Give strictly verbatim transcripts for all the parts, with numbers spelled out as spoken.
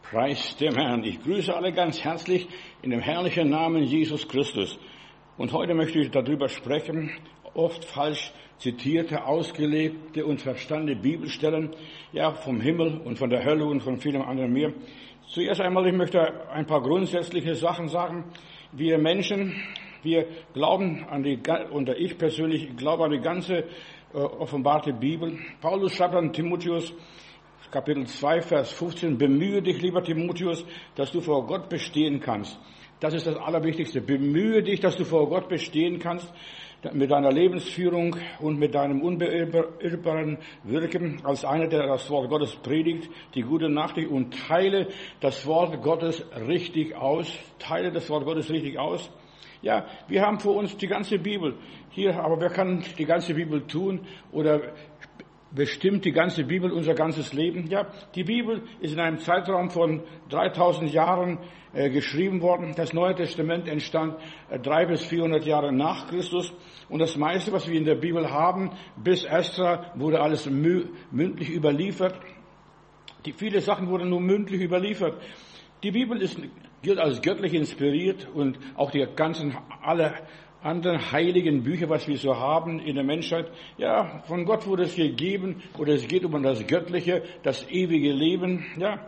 Preis dem Herrn. Ich grüße alle ganz herzlich in dem herrlichen Namen Jesus Christus. Und heute möchte ich darüber sprechen, oft falsch zitierte, ausgelegte und verstandene Bibelstellen, ja, vom Himmel und von der Hölle und von vielem anderen mehr. Zuerst einmal, ich möchte ein paar grundsätzliche Sachen sagen. Wir Menschen, wir glauben an die, und ich persönlich glaube an die ganze äh, offenbarte Bibel. Paulus schreibt an Timotheus, Kapitel zwei, Vers fünfzehn, bemühe dich, lieber Timotheus, dass du vor Gott bestehen kannst. Das ist das Allerwichtigste. Bemühe dich, dass du vor Gott bestehen kannst, mit deiner Lebensführung und mit deinem unbeirrbaren Wirken als einer, der das Wort Gottes predigt, die gute Nachricht, und teile das Wort Gottes richtig aus. Teile das Wort Gottes richtig aus. Ja, wir haben vor uns die ganze Bibel hier, aber wer kann die ganze Bibel tun oder bestimmt die ganze Bibel unser ganzes Leben? Ja, die Bibel ist in einem Zeitraum von dreitausend Jahren äh, geschrieben worden. Das Neue Testament entstand äh, drei bis vierhundert Jahre nach Christus. Und das meiste, was wir in der Bibel haben, bis Esra, wurde alles mü- mündlich überliefert. Die viele Sachen wurden nur mündlich überliefert. Die Bibel ist, gilt als göttlich inspiriert, und auch die ganzen, alle anderen heiligen Bücher, was wir so haben in der Menschheit, ja, von Gott wurde es gegeben, oder es geht um das Göttliche, das ewige Leben, ja.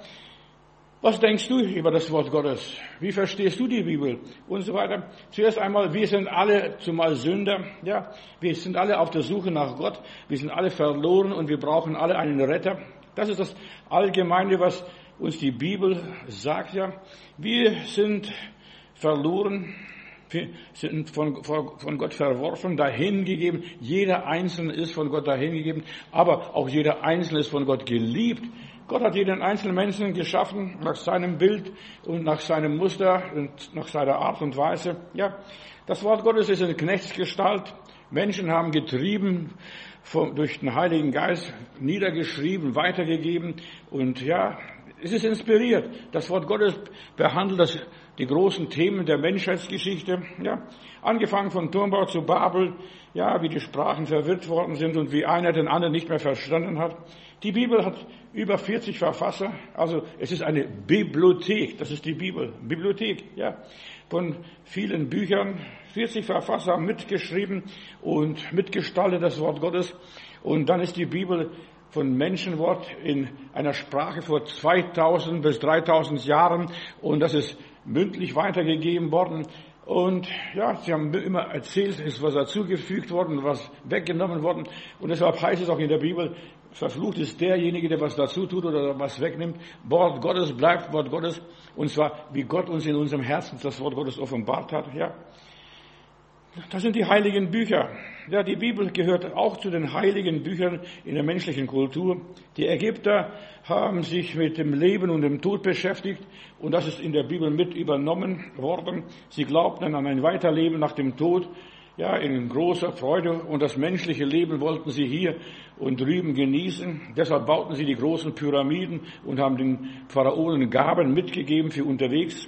Was denkst du über das Wort Gottes? Wie verstehst du die Bibel? Und so weiter. Zuerst einmal, wir sind alle zumal Sünder, ja. Wir sind alle auf der Suche nach Gott. Wir sind alle verloren und wir brauchen alle einen Retter. Das ist das Allgemeine, was uns die Bibel sagt, ja. Wir sind verloren. Wir sind von, von Gott verworfen, dahingegeben. Jeder Einzelne ist von Gott dahingegeben, aber auch jeder Einzelne ist von Gott geliebt. Gott hat jeden einzelnen Menschen geschaffen nach seinem Bild und nach seinem Muster und nach seiner Art und Weise. Ja, das Wort Gottes ist in Knechtsgestalt. Menschen haben getrieben, vom, durch den Heiligen Geist niedergeschrieben, weitergegeben, und ja, es ist inspiriert. Das Wort Gottes behandelt das, die großen Themen der Menschheitsgeschichte, ja, angefangen von Turmbau zu Babel, ja, wie die Sprachen verwirrt worden sind und wie einer den anderen nicht mehr verstanden hat. Die Bibel hat über vierzig Verfasser, also es ist eine Bibliothek, das ist die Bibel, Bibliothek, ja, von vielen Büchern, vierzig Verfasser haben mitgeschrieben und mitgestaltet das Wort Gottes, und dann ist die Bibel von Menschenwort in einer Sprache vor zweitausend bis dreitausend Jahren, und das ist mündlich weitergegeben worden. Und ja, sie haben immer erzählt, es ist was dazugefügt worden, was weggenommen worden. Und deshalb heißt es auch in der Bibel, verflucht ist derjenige, der was dazu tut oder was wegnimmt. Wort Gottes bleibt Wort Gottes, und zwar wie Gott uns in unserem Herzen das Wort Gottes offenbart hat. Ja, das sind die heiligen Bücher. Ja, die Bibel gehört auch zu den heiligen Büchern in der menschlichen Kultur. Die Ägypter haben sich mit dem Leben und dem Tod beschäftigt, und das ist in der Bibel mit übernommen worden. Sie glaubten an ein Weiterleben nach dem Tod, ja, in großer Freude, und das menschliche Leben wollten sie hier und drüben genießen. Deshalb bauten sie die großen Pyramiden und haben den Pharaonen Gaben mitgegeben für unterwegs,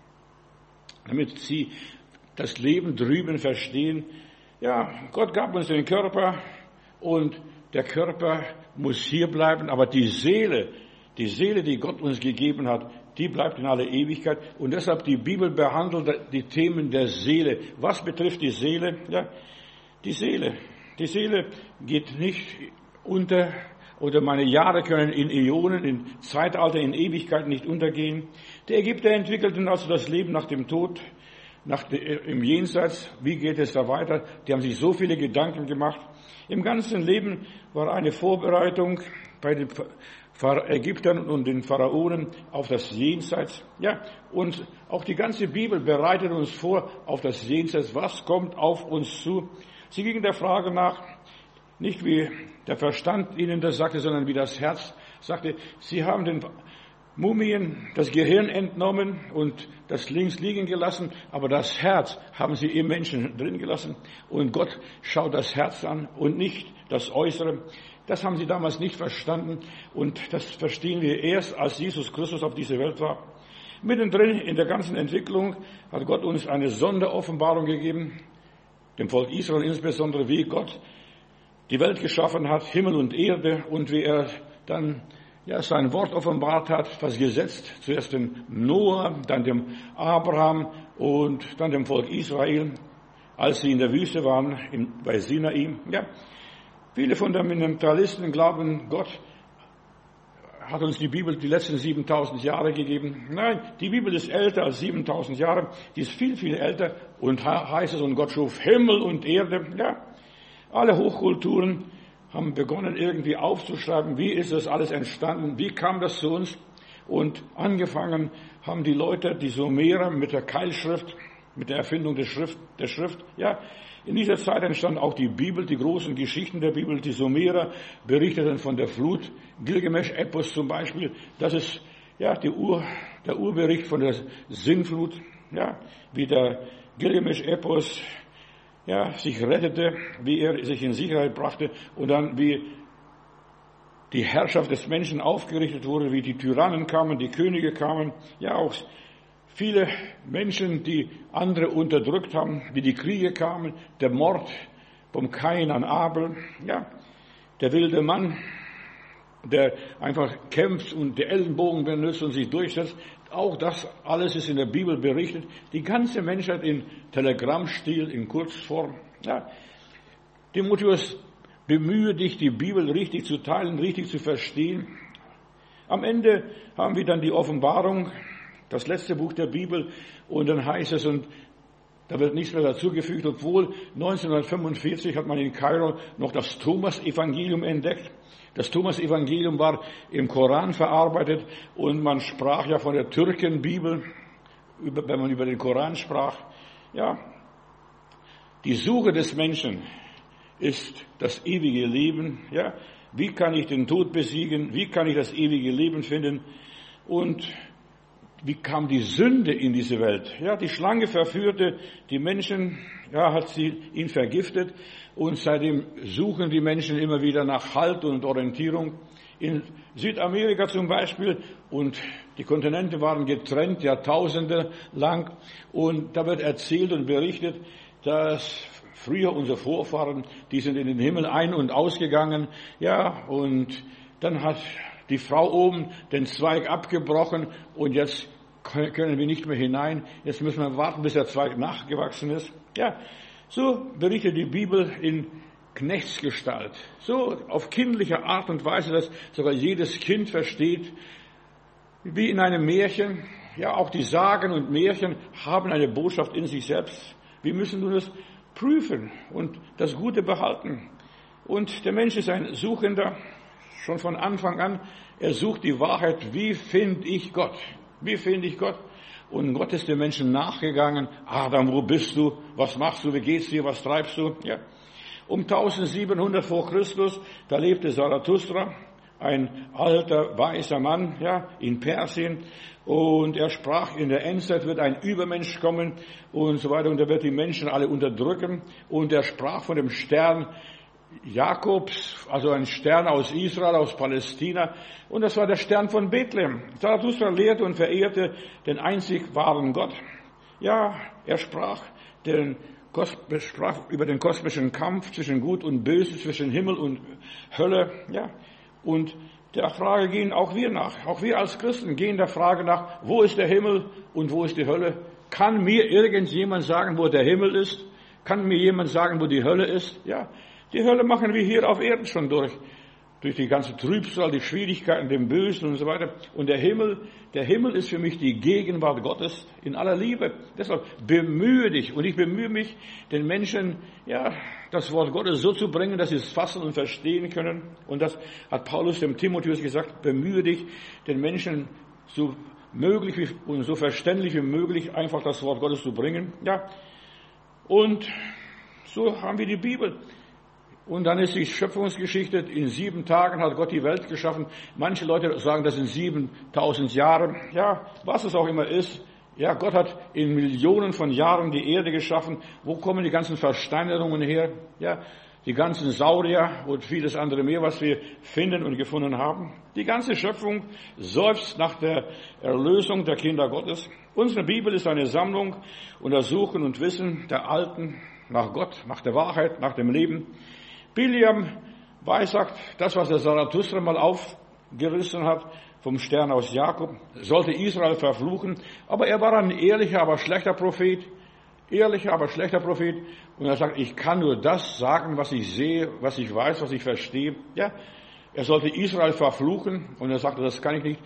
damit sie das Leben drüben verstehen. Ja, Gott gab uns den Körper, und der Körper muss hier bleiben, aber die Seele, die Seele, die Gott uns gegeben hat, die bleibt in aller Ewigkeit. Und deshalb die Bibel behandelt die Themen der Seele. Was betrifft die Seele? Ja, die Seele. Die Seele geht nicht unter, oder meine Jahre können in Äonen, in Zeitalter, in Ewigkeit nicht untergehen. Die Ägypter entwickelten also das Leben nach dem Tod, nach de, im Jenseits. Wie geht es da weiter? Die haben sich so viele Gedanken gemacht. Im ganzen Leben war eine Vorbereitung bei den Ägyptern und den Pharaonen auf das Jenseits. Ja, und auch die ganze Bibel bereitet uns vor auf das Jenseits. Was kommt auf uns zu? Sie gingen der Frage nach, nicht wie der Verstand ihnen das sagte, sondern wie das Herz sagte. Sie haben den Mumien das Gehirn entnommen und das links liegen gelassen, aber das Herz haben sie im Menschen drin gelassen, und Gott schaut das Herz an und nicht das Äußere. Das haben sie damals nicht verstanden, und das verstehen wir erst, als Jesus Christus auf diese Welt war. Mittendrin in der ganzen Entwicklung hat Gott uns eine Sonderoffenbarung gegeben, dem Volk Israel insbesondere, wie Gott die Welt geschaffen hat, Himmel und Erde, und wie er dann ja, sein Wort offenbart hat, das Gesetz, zuerst dem Noah, dann dem Abraham und dann dem Volk Israel, als sie in der Wüste waren, in, bei Sinai. Ja, viele Fundamentalisten glauben, Gott hat uns die Bibel die letzten siebentausend Jahre gegeben. Nein, die Bibel ist älter als siebentausend Jahre. Die ist viel, viel älter. Und heißt es, und Gott schuf Himmel und Erde. Ja, alle Hochkulturen haben begonnen, irgendwie aufzuschreiben, wie ist das alles entstanden, wie kam das zu uns. Und angefangen haben die Leute, die Sumerer, mit der Keilschrift, mit der Erfindung der Schrift, der Schrift, ja. In dieser Zeit entstand auch die Bibel, die großen Geschichten der Bibel. Die Sumerer berichteten von der Flut. Gilgamesch-Epos zum Beispiel, das ist ja die Ur, der Urbericht von der Sintflut. Ja, wie der Gilgamesch-Epos ja, sich rettete, wie er sich in Sicherheit brachte und dann wie die Herrschaft des Menschen aufgerichtet wurde, wie die Tyrannen kamen, die Könige kamen, ja auch viele Menschen, die andere unterdrückt haben, wie die Kriege kamen, der Mord vom Kain an Abel, ja, der wilde Mann, der einfach kämpft und die Ellenbogen benutzt und sich durchsetzt. Auch das alles ist in der Bibel berichtet. Die ganze Menschheit in Telegrammstil, in Kurzform. Ja. Timotheus, bemühe dich, die Bibel richtig zu teilen, richtig zu verstehen. Am Ende haben wir dann die Offenbarung, das letzte Buch der Bibel, und dann heißt es, und da wird nichts mehr dazugefügt, obwohl neunzehnhundertfünfundvierzig hat man in Kairo noch das Thomas-Evangelium entdeckt. Das Thomas-Evangelium war im Koran verarbeitet und man sprach ja von der Türkenbibel, wenn man über den Koran sprach. Ja, die Suche des Menschen ist das ewige Leben. Ja, wie kann ich den Tod besiegen? Wie kann ich das ewige Leben finden? Und wie kam die Sünde in diese Welt? Ja, die Schlange verführte die Menschen, ja, hat sie ihn vergiftet und seitdem suchen die Menschen immer wieder nach Halt und Orientierung. In Südamerika zum Beispiel, und die Kontinente waren getrennt, Jahrtausende lang, und da wird erzählt und berichtet, dass früher unsere Vorfahren, die sind in den Himmel ein- und ausgegangen, ja, und dann hat die Frau oben den Zweig abgebrochen und jetzt können wir nicht mehr hinein. Jetzt müssen wir warten, bis der Zweig nachgewachsen ist. Ja, so berichtet die Bibel in Knechtsgestalt. So auf kindliche Art und Weise, dass sogar jedes Kind versteht, wie in einem Märchen. Ja, auch die Sagen und Märchen haben eine Botschaft in sich selbst. Wir müssen nur das prüfen und das Gute behalten. Und der Mensch ist ein Suchender. Schon von Anfang an, er sucht die Wahrheit, wie finde ich Gott? Wie finde ich Gott? Und Gott ist den Menschen nachgegangen. Adam, wo bist du? Was machst du? Wie geht's dir? Was treibst du? Ja. Um eintausendsiebenhundert vor Christus, da lebte Zarathustra, ein alter, weißer Mann, ja, in Persien. Und er sprach, in der Endzeit wird ein Übermensch kommen und so weiter. Und er wird die Menschen alle unterdrücken. Und er sprach von dem Stern Jakobs, also ein Stern aus Israel, aus Palästina, und das war der Stern von Bethlehem. Zarathustra lehrte und verehrte den einzig wahren Gott. Ja, er sprach, den, sprach über den kosmischen Kampf zwischen Gut und Böse, zwischen Himmel und Hölle. Ja, und der Frage gehen auch wir nach. Auch wir als Christen gehen der Frage nach, wo ist der Himmel und wo ist die Hölle? Kann mir irgendjemand sagen, wo der Himmel ist? Kann mir jemand sagen, wo die Hölle ist? Ja. Die Hölle machen wir hier auf Erden schon durch. Durch die ganze Trübsal, die Schwierigkeiten, den Bösen und so weiter. Und der Himmel, der Himmel ist für mich die Gegenwart Gottes in aller Liebe. Deshalb bemühe dich. Und ich bemühe mich, den Menschen, ja, das Wort Gottes so zu bringen, dass sie es fassen und verstehen können. Und das hat Paulus dem Timotheus gesagt, bemühe dich, den Menschen so möglich wie, und so verständlich wie möglich einfach das Wort Gottes zu bringen. Ja. Und so haben wir die Bibel. Und dann ist die Schöpfungsgeschichte, in sieben Tagen hat Gott die Welt geschaffen. Manche Leute sagen, das sind siebentausend Jahre. Ja, was es auch immer ist. Ja, Gott hat in Millionen von Jahren die Erde geschaffen. Wo kommen die ganzen Versteinerungen her? Ja, die ganzen Saurier und vieles andere mehr, was wir finden und gefunden haben. Die ganze Schöpfung seufzt nach der Erlösung der Kinder Gottes. Unsere Bibel ist eine Sammlung Untersuchen und Wissen der Alten nach Gott, nach der Wahrheit, nach dem Leben. Biliam weissagt, das, was der Zarathustra mal auf, gerissen hat, vom Stern aus Jakob, sollte Israel verfluchen. Aber er war ein ehrlicher, aber schlechter Prophet. Ehrlicher, aber schlechter Prophet. Und er sagt, ich kann nur das sagen, was ich sehe, was ich weiß, was ich verstehe. Ja, er sollte Israel verfluchen. Und er sagte, das kann ich nicht.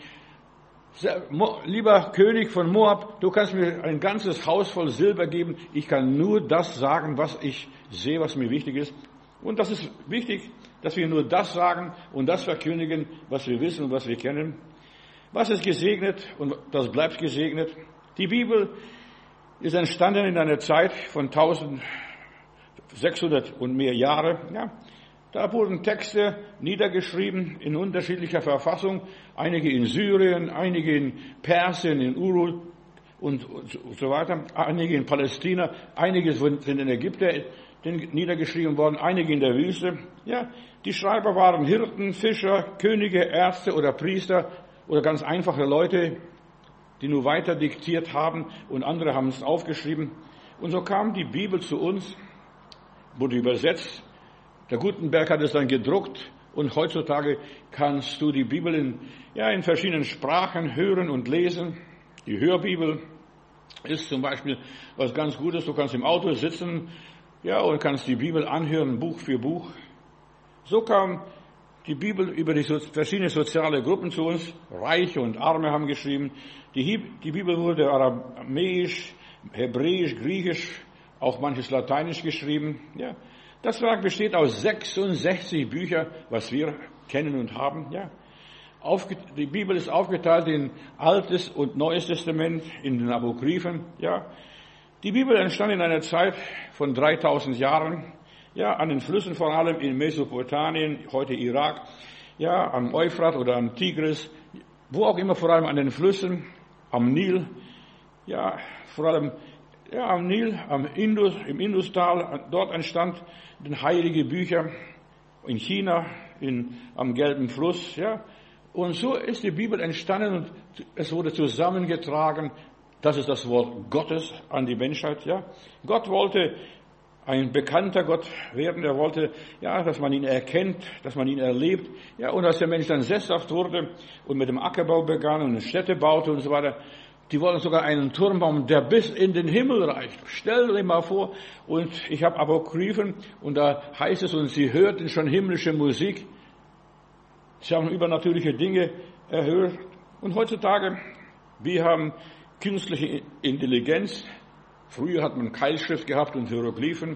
Lieber König von Moab, du kannst mir ein ganzes Haus voll Silber geben. Ich kann nur das sagen, was ich sehe, was mir wichtig ist. Und das ist wichtig, dass wir nur das sagen und das verkündigen, was wir wissen und was wir kennen. Was ist gesegnet und das bleibt gesegnet? Die Bibel ist entstanden in einer Zeit von eintausendsechshundert und mehr Jahre. Ja, da wurden Texte niedergeschrieben in unterschiedlicher Verfassung. Einige in Syrien, einige in Persien, in Uruk und so weiter. Einige in Palästina, einige sind in Ägypten niedergeschrieben worden, einige in der Wüste. Ja, die Schreiber waren Hirten, Fischer, Könige, Ärzte oder Priester oder ganz einfache Leute, die nur weiter diktiert haben und andere haben es aufgeschrieben. Und so kam die Bibel zu uns, wurde übersetzt. Der Gutenberg hat es dann gedruckt und heutzutage kannst du die Bibel in, ja, in verschiedenen Sprachen hören und lesen. Die Hörbibel ist zum Beispiel was ganz Gutes. Du kannst im Auto sitzen, ja, und kannst die Bibel anhören, Buch für Buch. So kam die Bibel über die so, verschiedenen soziale Gruppen zu uns. Reiche und Arme haben geschrieben. Die, die Bibel wurde aramäisch, hebräisch, griechisch, auch manches lateinisch geschrieben. Ja, das Werk besteht aus sechsundsechzig Büchern, was wir kennen und haben. Ja, Aufge, die Bibel ist aufgeteilt in Altes und Neues Testament, in den Apokryphen. Ja, die Bibel entstand in einer Zeit von dreitausend Jahren. Ja, an den Flüssen, vor allem in Mesopotamien, heute Irak, ja, am Euphrat oder am Tigris, wo auch immer, vor allem an den Flüssen, am Nil, ja, vor allem, ja, am Nil, am Indus, im Industal, dort entstanden heilige Bücher, in China, in, am Gelben Fluss, ja, und so ist die Bibel entstanden und es wurde zusammengetragen. Das ist das Wort Gottes an die Menschheit, ja. Gott wollte ein bekannter Gott werden. Er wollte, ja, dass man ihn erkennt, dass man ihn erlebt. Ja, und als der Mensch dann sesshaft wurde und mit dem Ackerbau begann und Städte baute und so weiter, die wollten sogar einen Turm bauen, der bis in den Himmel reicht. Stell dir mal vor, und ich habe Apokryphen, und da heißt es, und sie hörten schon himmlische Musik. Sie haben übernatürliche Dinge erhört. Und heutzutage, wir haben künstliche Intelligenz. Früher hat man Keilschrift gehabt und Hieroglyphen.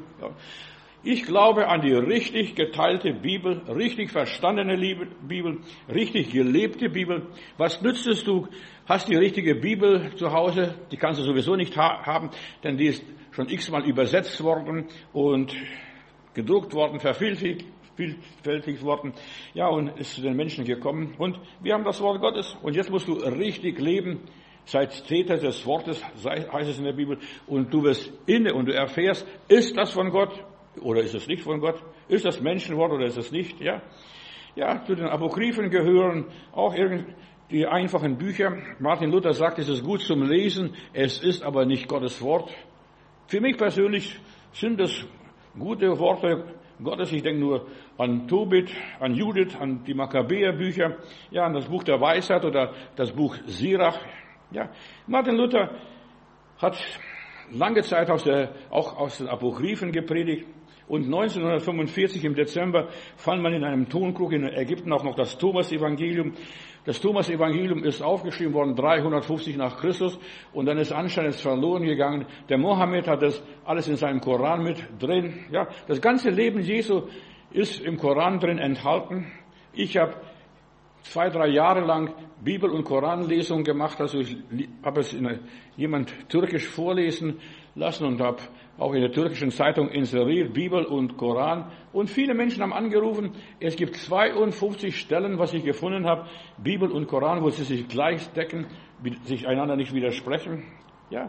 Ich glaube an die richtig geteilte Bibel, richtig verstandene Bibel, richtig gelebte Bibel. Was nützt es, du hast die richtige Bibel zu Hause, die kannst du sowieso nicht ha- haben, denn die ist schon x-mal übersetzt worden und gedruckt worden, vervielfältigt worden, ja, und ist zu den Menschen gekommen. Und wir haben das Wort Gottes und jetzt musst du richtig leben. Seid Täter des Wortes, heißt es in der Bibel, und du wirst inne und du erfährst, ist das von Gott oder ist es nicht von Gott? Ist das Menschenwort oder ist es nicht? Ja, ja, zu den Apokryphen gehören auch die einfachen Bücher. Martin Luther sagt, es ist gut zum Lesen, es ist aber nicht Gottes Wort. Für mich persönlich sind es gute Worte Gottes. Ich denke nur an Tobit, an Judith, an die Makkabäer-Bücher, ja, an das Buch der Weisheit oder das Buch Sirach. Ja, Martin Luther hat lange Zeit aus der, auch aus den Apokryphen gepredigt und neunzehnhundertfünfundvierzig im Dezember fand man in einem Tonkrug in Ägypten auch noch das Thomas-Evangelium. Das Thomas-Evangelium ist aufgeschrieben worden dreihundertfünfzig nach Christus und dann ist anscheinend verloren gegangen. Der Mohammed hat das alles in seinem Koran mit drin. Ja, das ganze Leben Jesu ist im Koran drin enthalten. Ich habe zwei, drei Jahre lang Bibel- und Koranlesung gemacht. Also ich habe es in jemand Türkisch vorlesen lassen und habe auch in der türkischen Zeitung inseriert, Bibel und Koran. Und viele Menschen haben angerufen, es gibt zweiundfünfzig Stellen, was ich gefunden habe, Bibel und Koran, wo sie sich gleich decken, sich einander nicht widersprechen. Ja,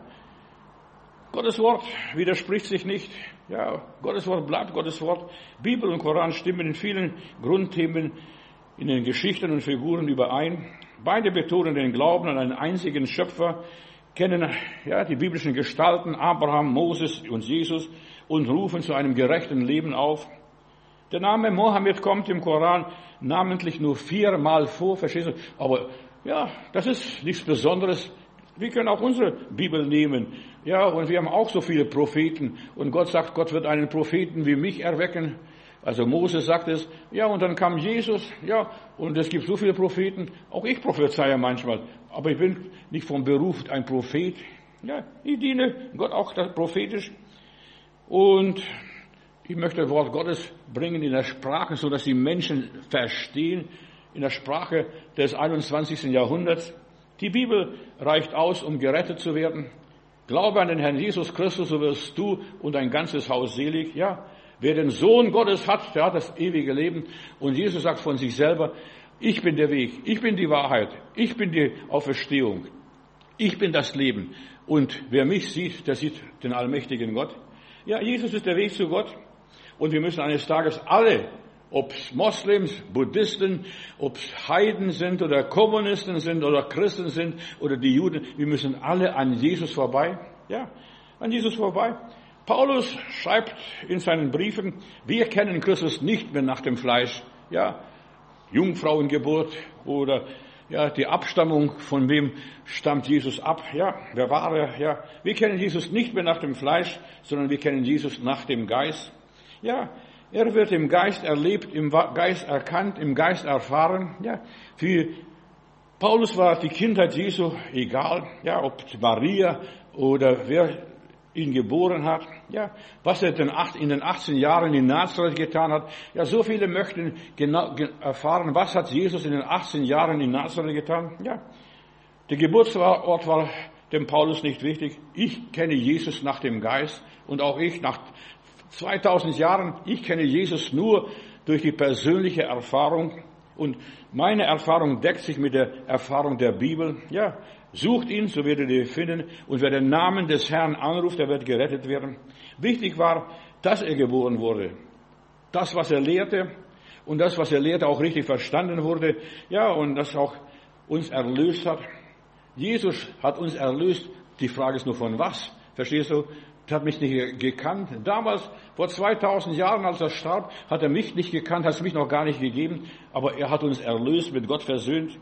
Gottes Wort widerspricht sich nicht. Ja, Gottes Wort bleibt Gottes Wort. Bibel und Koran stimmen in vielen Grundthemen in den Geschichten und Figuren überein. Beide betonen den Glauben an einen einzigen Schöpfer, kennen ja die biblischen Gestalten Abraham, Moses und Jesus und rufen zu einem gerechten Leben auf. Der Name Mohammed kommt im Koran namentlich nur viermal vor, verstehst du? Aber ja, das ist nichts Besonderes. Wir können auch unsere Bibel nehmen. Ja, und wir haben auch so viele Propheten. Und Gott sagt, Gott wird einen Propheten wie mich erwecken. Also Moses sagt es. Ja, und dann kam Jesus. Ja, und es gibt so viele Propheten. Auch ich prophezeie manchmal. Aber ich bin nicht vom Beruf ein Prophet. Ja, ich diene Gott auch prophetisch. Und ich möchte das Wort Gottes bringen in der Sprache, so dass die Menschen verstehen, in der Sprache des einundzwanzigsten Jahrhunderts. Die Bibel reicht aus, um gerettet zu werden. Glaube an den Herrn Jesus Christus, so wirst du und dein ganzes Haus selig. Ja, wer den Sohn Gottes hat, der hat das ewige Leben. Und Jesus sagt von sich selber, ich bin der Weg, ich bin die Wahrheit, ich bin die Auferstehung, ich bin das Leben. Und wer mich sieht, der sieht den allmächtigen Gott. Ja, Jesus ist der Weg zu Gott. Und wir müssen eines Tages alle, ob es Moslems, Buddhisten, ob es Heiden sind oder Kommunisten sind oder Christen sind oder die Juden, wir müssen alle an Jesus vorbei. Ja, an Jesus vorbei. Paulus schreibt in seinen Briefen, wir kennen Christus nicht mehr nach dem Fleisch. Ja, Jungfrauengeburt oder ja, die Abstammung, von wem stammt Jesus ab? Ja, wer war er? Ja, wir kennen Jesus nicht mehr nach dem Fleisch, sondern wir kennen Jesus nach dem Geist. Ja, er wird im Geist erlebt, im Geist erkannt, im Geist erfahren. Ja, für Paulus war die Kindheit Jesu egal, ja, ob Maria oder wer ihn geboren hat. Ja, was er in den achtzehn Jahren in Nazareth getan hat. Ja, so viele möchten genau erfahren, was hat Jesus in den achtzehn Jahren in Nazareth getan. Ja, der Geburtsort war dem Paulus nicht wichtig. Ich kenne Jesus nach dem Geist und auch ich nach zweitausend Jahren, ich kenne Jesus nur durch die persönliche Erfahrung und meine Erfahrung deckt sich mit der Erfahrung der Bibel. Ja, sucht ihn, so werdet ihr ihn finden und wer den Namen des Herrn anruft, der wird gerettet werden. Wichtig war, dass er geboren wurde. Das, was er lehrte und das, was er lehrte, auch richtig verstanden wurde. Ja, und das auch uns erlöst hat. Jesus hat uns erlöst. Die Frage ist nur von was? Verstehst du? Er hat mich nicht gekannt. Damals, vor zweitausend Jahren, als er starb, hat er mich nicht gekannt, hat es mich noch gar nicht gegeben. Aber er hat uns erlöst, mit Gott versöhnt.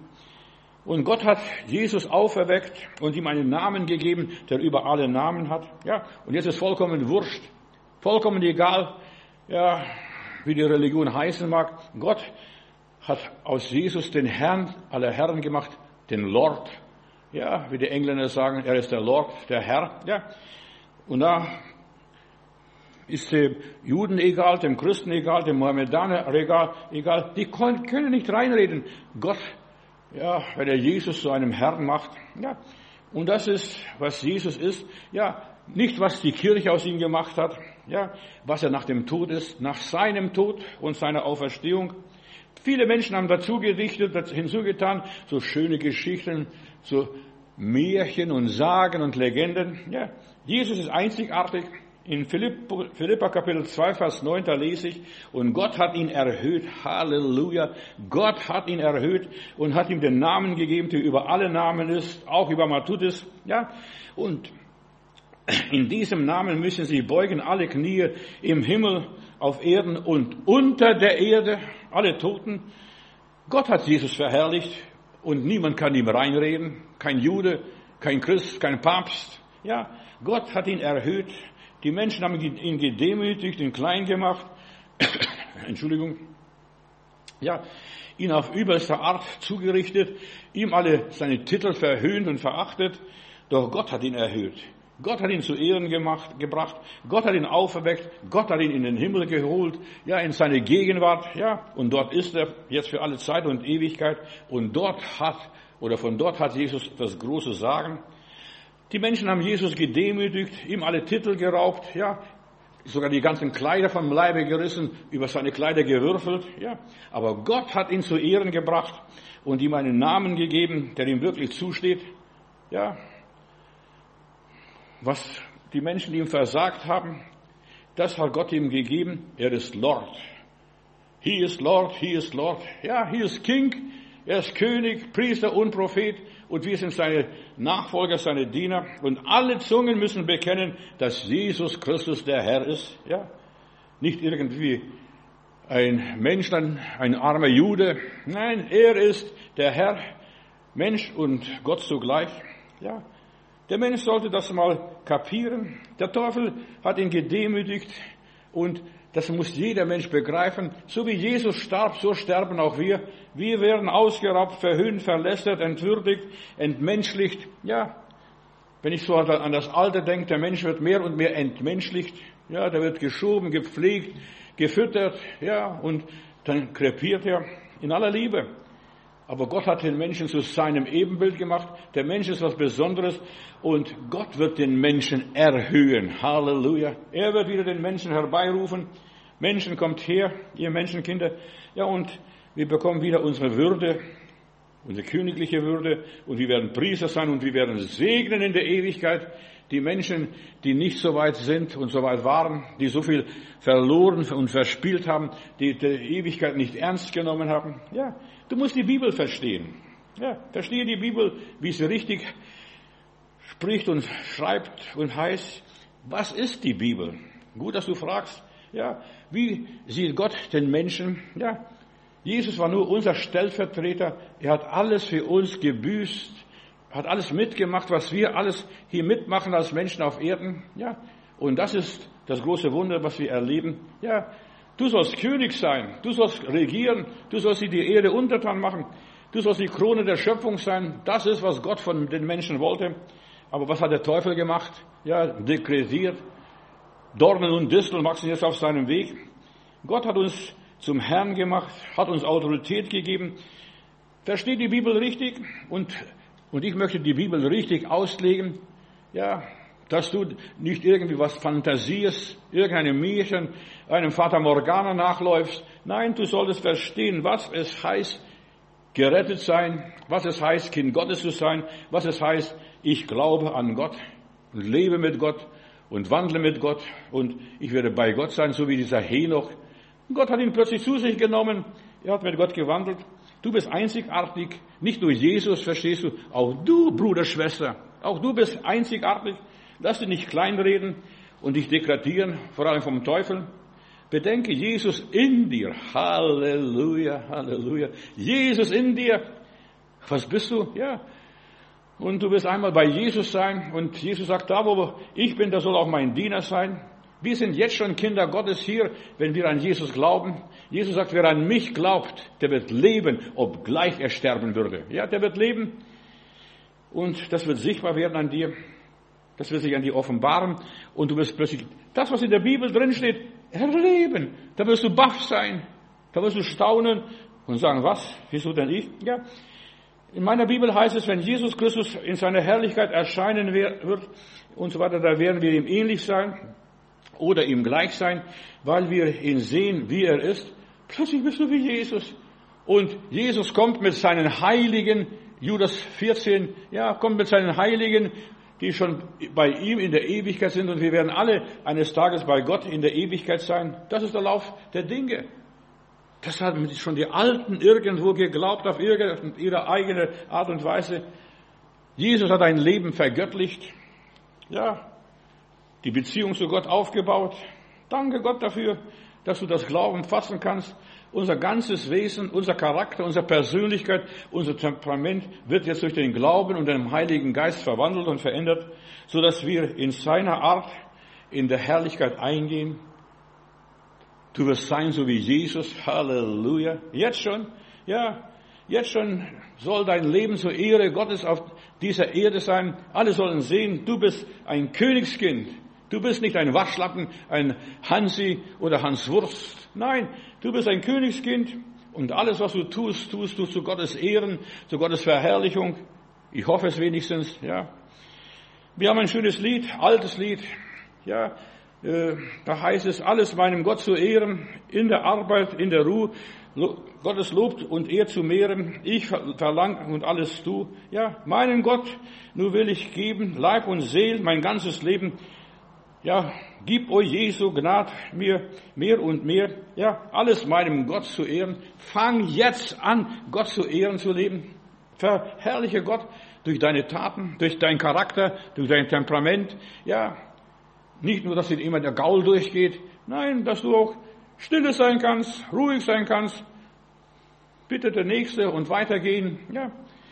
Und Gott hat Jesus auferweckt und ihm einen Namen gegeben, der über alle Namen hat. Ja, und jetzt ist vollkommen wurscht, vollkommen egal, ja, wie die Religion heißen mag. Gott hat aus Jesus den Herrn aller Herren gemacht, den Lord. Ja, wie die Engländer sagen, er ist der Lord, der Herr. Ja. Und da ist dem Juden egal, dem Christen egal, dem Mohammedaner egal, egal. Die können nicht reinreden. Gott, ja, wenn er Jesus zu einem Herrn macht, ja. Und das ist, was Jesus ist, ja, nicht was die Kirche aus ihm gemacht hat, ja, was er nach dem Tod ist, nach seinem Tod und seiner Auferstehung. Viele Menschen haben dazu gedichtet, hinzugetan, so schöne Geschichten, so Märchen und Sagen und Legenden, ja. Jesus ist einzigartig. In Philippa, Philippa Kapitel zwei, Vers neun, da lese ich, und Gott hat ihn erhöht, Halleluja, Gott hat ihn erhöht und hat ihm den Namen gegeben, der über alle Namen ist, auch über Matthäus, ja, und in diesem Namen müssen sich beugen alle Knie im Himmel, auf Erden und unter der Erde, alle Toten. Gott hat Jesus verherrlicht und niemand kann ihm reinreden, kein Jude, kein Christ, kein Papst, ja, Gott hat ihn erhöht. Die Menschen haben ihn gedemütigt, ihn klein gemacht, Entschuldigung, ja, ihn auf übelste Art zugerichtet, ihm alle seine Titel verhöhnt und verachtet, doch Gott hat ihn erhöht. Gott hat ihn zu Ehren gemacht, gebracht, Gott hat ihn auferweckt, Gott hat ihn in den Himmel geholt, ja, in seine Gegenwart, ja, und dort ist er jetzt für alle Zeit und Ewigkeit, und dort hat, oder von dort hat Jesus das große Sagen. Die Menschen haben Jesus gedemütigt, ihm alle Titel geraubt, ja, sogar die ganzen Kleider vom Leibe gerissen, über seine Kleider gewürfelt, ja. Aber Gott hat ihn zu Ehren gebracht und ihm einen Namen gegeben, der ihm wirklich zusteht, ja. Was die Menschen ihm versagt haben, das hat Gott ihm gegeben. Er ist Lord. He is Lord, he is Lord. Ja, he is King. Er ist König, Priester und Prophet und wir sind seine Nachfolger, seine Diener. Und alle Zungen müssen bekennen, dass Jesus Christus der Herr ist. Ja, nicht irgendwie ein Mensch, ein, ein armer Jude. Nein, er ist der Herr, Mensch und Gott zugleich. Ja, der Mensch sollte das mal kapieren. Der Teufel hat ihn gedemütigt und das muss jeder Mensch begreifen. So wie Jesus starb, so sterben auch wir. Wir werden ausgeraubt, verhöhnt, verlästert, entwürdigt, entmenschlicht. Ja, wenn ich so an das Alter denke, der Mensch wird mehr und mehr entmenschlicht. Ja, der wird geschoben, gepflegt, gefüttert, ja, und dann krepiert er in aller Liebe. Aber Gott hat den Menschen zu seinem Ebenbild gemacht. Der Mensch ist was Besonderes und Gott wird den Menschen erhöhen. Halleluja. Er wird wieder den Menschen herbeirufen. Menschen, kommt her, ihr Menschenkinder. Ja, und wir bekommen wieder unsere Würde, unsere königliche Würde und wir werden Priester sein und wir werden segnen in der Ewigkeit. Die Menschen, die nicht so weit sind und so weit waren, die so viel verloren und verspielt haben, die die Ewigkeit nicht ernst genommen haben. Ja, du musst die Bibel verstehen. Ja, verstehe die Bibel, wie sie richtig spricht und schreibt und heißt. Was ist die Bibel? Gut, dass du fragst. Ja, wie sieht Gott den Menschen? Ja, Jesus war nur unser Stellvertreter. Er hat alles für uns gebüßt. Hat alles mitgemacht, was wir alles hier mitmachen als Menschen auf Erden. Ja, und das ist das große Wunder, was wir erleben. Ja, du sollst König sein, du sollst regieren, du sollst die Erde untertan machen, du sollst die Krone der Schöpfung sein. Das ist, was Gott von den Menschen wollte. Aber was hat der Teufel gemacht? Ja, dekretiert. Dornen und Disteln wachsen jetzt auf seinem Weg. Gott hat uns zum Herrn gemacht, hat uns Autorität gegeben. Versteht die Bibel richtig und Und ich möchte die Bibel richtig auslegen, ja, dass du nicht irgendwie was fantasierst, irgendeinem Märchen, einem Fata Morgana nachläufst. Nein, du solltest verstehen, was es heißt, gerettet sein, was es heißt, Kind Gottes zu sein, was es heißt, ich glaube an Gott und lebe mit Gott und wandle mit Gott und ich werde bei Gott sein, so wie dieser Henoch. Gott hat ihn plötzlich zu sich genommen, er hat mit Gott gewandelt. Du bist einzigartig, nicht nur Jesus, verstehst du, auch du, Bruder, Schwester, auch du bist einzigartig. Lass dich nicht kleinreden und dich degradieren, vor allem vom Teufel. Bedenke Jesus in dir. Halleluja, Halleluja. Jesus in dir. Was bist du? Ja. Und du wirst einmal bei Jesus sein und Jesus sagt, da wo ich bin, da soll auch mein Diener sein. Wir sind jetzt schon Kinder Gottes hier, wenn wir an Jesus glauben. Jesus sagt, wer an mich glaubt, der wird leben, obgleich er sterben würde. Ja, der wird leben und das wird sichtbar werden an dir. Das wird sich an dir offenbaren und du wirst plötzlich das, was in der Bibel drin steht, erleben. Da wirst du baff sein, da wirst du staunen und sagen, was, wieso denn ich? Ja, in meiner Bibel heißt es, wenn Jesus Christus in seiner Herrlichkeit erscheinen wird und so weiter, da werden wir ihm ähnlich sein oder ihm gleich sein, weil wir ihn sehen, wie er ist. Plötzlich bist du wie Jesus. Und Jesus kommt mit seinen Heiligen, Judas vierzehn, ja, kommt mit seinen Heiligen, die schon bei ihm in der Ewigkeit sind und wir werden alle eines Tages bei Gott in der Ewigkeit sein. Das ist der Lauf der Dinge. Das haben schon die Alten irgendwo geglaubt, auf ihre eigene Art und Weise. Jesus hat ein Leben vergöttlicht. Ja, die Beziehung zu Gott aufgebaut. Danke Gott dafür, dass du das Glauben fassen kannst. Unser ganzes Wesen, unser Charakter, unsere Persönlichkeit, unser Temperament wird jetzt durch den Glauben und den Heiligen Geist verwandelt und verändert, so dass wir in seiner Art in der Herrlichkeit eingehen. Du wirst sein, so wie Jesus. Halleluja. Jetzt schon, ja, jetzt schon soll dein Leben zur Ehre Gottes auf dieser Erde sein. Alle sollen sehen, du bist ein Königskind. Du bist nicht ein Waschlappen, ein Hansi oder Hans Wurst. Nein, du bist ein Königskind und alles, was du tust, tust du zu Gottes Ehren, zu Gottes Verherrlichung. Ich hoffe es wenigstens, ja. Wir haben ein schönes Lied, altes Lied, ja. Äh, da heißt es, alles meinem Gott zu ehren, in der Arbeit, in der Ruhe, Gottes Lob und Ehr zu mehren. Ich verlang und alles du. Ja, meinen Gott, nur will ich geben, Leib und Seele, mein ganzes Leben. Ja, gib euch Jesu Gnade mir mehr und mehr. Ja, alles meinem Gott zu ehren. Fang jetzt an, Gott zu ehren zu leben. Verherrliche Gott durch deine Taten, durch deinen Charakter, durch dein Temperament. Ja, nicht nur, dass dir immer der Gaul durchgeht. Nein, dass du auch stille sein kannst, ruhig sein kannst, bitte der Nächste und weitergehen. Ja.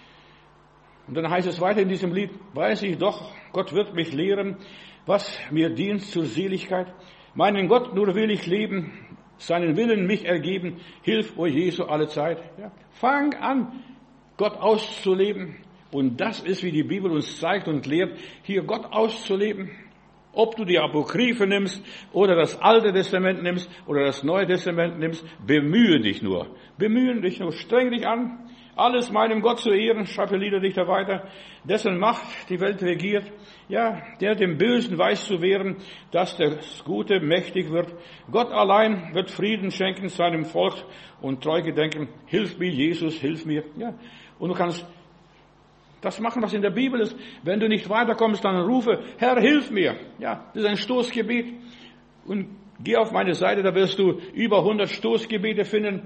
Und dann heißt es weiter in diesem Lied, weiß ich doch, Gott wird mich lehren, was mir dient zur Seligkeit. Meinen Gott nur will ich leben, seinen Willen mich ergeben, hilf, o Jesu, alle Zeit. Ja. Fang an, Gott auszuleben. Und das ist, wie die Bibel uns zeigt und lehrt, hier Gott auszuleben. Ob du die Apokryphe nimmst oder das Alte Testament nimmst oder das Neue Testament nimmst, bemühe dich nur. Bemühe dich nur, streng dich an, alles meinem Gott zu ehren, schreibt der Liederdichter weiter, dessen Macht die Welt regiert, ja, der dem Bösen weiß zu wehren, dass das Gute mächtig wird. Gott allein wird Frieden schenken seinem Volk und treu gedenken, hilf mir, Jesus, hilf mir, ja. Und du kannst das machen, was in der Bibel ist. Wenn du nicht weiterkommst, dann rufe, Herr, hilf mir. Ja, das ist ein Stoßgebet. Und geh auf meine Seite, da wirst du über hundert Stoßgebete finden,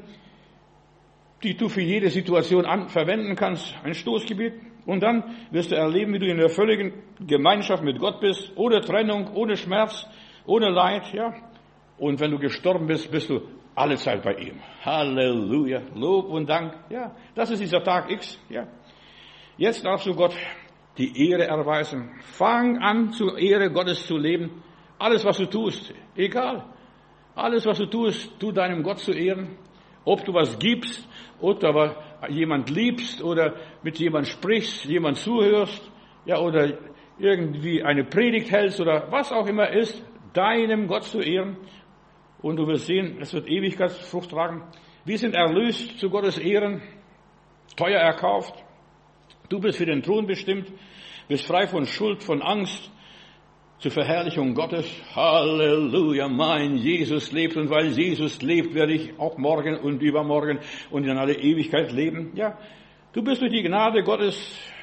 die du für jede Situation an, verwenden kannst. Ein Stoßgebet. Und dann wirst du erleben, wie du in der völligen Gemeinschaft mit Gott bist, ohne Trennung, ohne Schmerz, ohne Leid, ja. Und wenn du gestorben bist, bist du alle Zeit bei ihm. Halleluja. Lob und Dank. Ja, das ist dieser Tag X, ja. Jetzt darfst du Gott die Ehre erweisen. Fang an, zur Ehre Gottes zu leben. Alles, was du tust, egal. Alles, was du tust, tu deinem Gott zu ehren. Ob du was gibst, oder jemand liebst, oder mit jemand sprichst, jemand zuhörst, ja, oder irgendwie eine Predigt hältst, oder was auch immer ist, deinem Gott zu ehren. Und du wirst sehen, es wird Ewigkeitsfrucht tragen. Wir sind erlöst zu Gottes Ehren, teuer erkauft. Du bist für den Thron bestimmt, bist frei von Schuld, von Angst, zur Verherrlichung Gottes. Halleluja, mein Jesus lebt, und weil Jesus lebt, werde ich auch morgen und übermorgen und in alle Ewigkeit leben. Ja, du bist durch die Gnade Gottes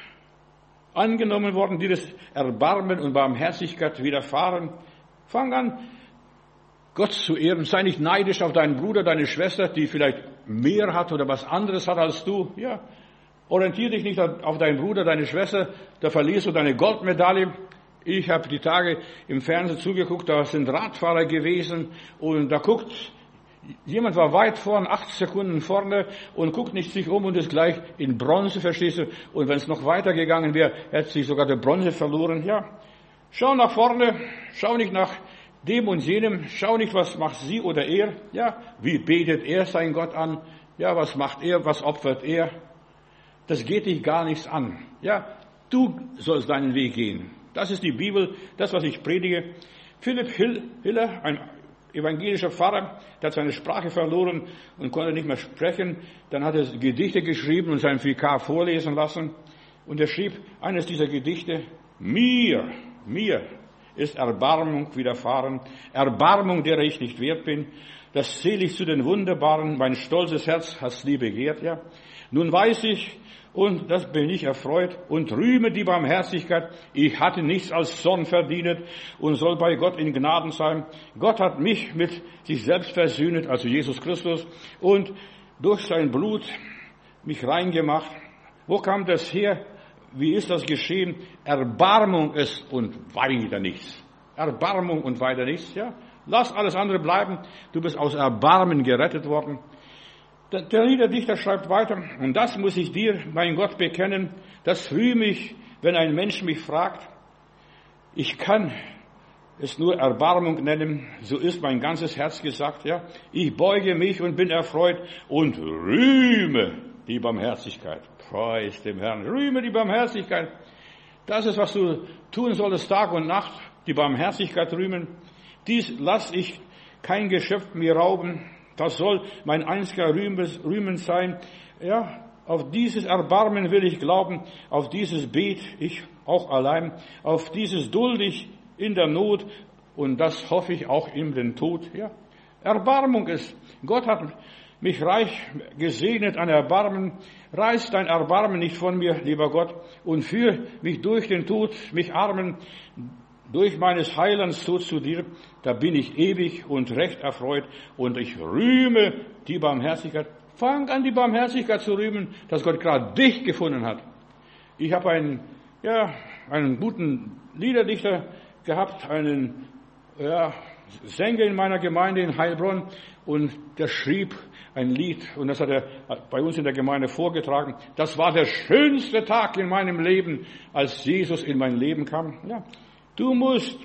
angenommen worden, dir das Erbarmen und Barmherzigkeit widerfahren. Fang an, Gott zu ehren. Sei nicht neidisch auf deinen Bruder, deine Schwester, die vielleicht mehr hat oder was anderes hat als du. Ja. Orientiere dich nicht auf deinen Bruder, deine Schwester, da verlierst du deine Goldmedaille. Ich habe die Tage im Fernsehen zugeguckt, da sind Radfahrer gewesen und da guckt, jemand war weit vorn, acht Sekunden vorne und guckt nicht sich um und ist gleich in Bronze, verstehst du? Und wenn es noch weitergegangen wäre, hätte sich sogar der Bronze verloren. Ja, schau nach vorne, schau nicht nach dem und jenem, schau nicht, was macht sie oder er. Ja, wie betet er seinen Gott an? Ja, was macht er, was opfert er? Das geht dich gar nichts an. Ja, du sollst deinen Weg gehen. Das ist die Bibel, das, was ich predige. Philipp Hiller, ein evangelischer Pfarrer, der hat seine Sprache verloren und konnte nicht mehr sprechen. Dann hat er Gedichte geschrieben und sein Vikar vorlesen lassen. Und er schrieb eines dieser Gedichte, mir, mir ist Erbarmung widerfahren, Erbarmung, derer ich nicht wert bin. Das zähle ich zu den Wunderbaren, mein stolzes Herz hat's nie begehrt, ja. Nun weiß ich, und das bin ich erfreut und rühme die Barmherzigkeit. Ich hatte nichts als Zorn verdient und soll bei Gott in Gnaden sein. Gott hat mich mit sich selbst versöhnt, also Jesus Christus, und durch sein Blut mich reingemacht. Wo kam das her? Wie ist das geschehen? Erbarmung ist und weiter nichts. Erbarmung und weiter nichts, ja. Lass alles andere bleiben. Du bist aus Erbarmen gerettet worden. Der Liederdichter schreibt weiter, und das muss ich dir, mein Gott, bekennen, das rühme ich, wenn ein Mensch mich fragt. Ich kann es nur Erbarmung nennen, so ist mein ganzes Herz gesagt, ja. Ich beuge mich und bin erfreut und rühme die Barmherzigkeit. Preis dem Herrn, rühme die Barmherzigkeit. Das ist, was du tun solltest, Tag und Nacht, die Barmherzigkeit rühmen. Dies lass ich kein Geschöpf mir rauben. Das soll mein einziger Rühmen sein. Ja, auf dieses Erbarmen will ich glauben, auf dieses Bet ich auch allein, auf dieses duld ich in der Not und das hoffe ich auch in den Tod. Ja, Erbarmung ist, Gott hat mich reich gesegnet an Erbarmen. Reiß dein Erbarmen nicht von mir, lieber Gott, und führ mich durch den Tod, mich Armen, durch meines Heilands Tod zu dir, da bin ich ewig und recht erfreut und ich rühme die Barmherzigkeit. Fang an, die Barmherzigkeit zu rühmen, dass Gott gerade dich gefunden hat. Ich habe einen, ja, einen guten Liederdichter gehabt, einen, ja, Sänger in meiner Gemeinde in Heilbronn und der schrieb ein Lied und das hat er bei uns in der Gemeinde vorgetragen. Das war der schönste Tag in meinem Leben, als Jesus in mein Leben kam. Ja, du musst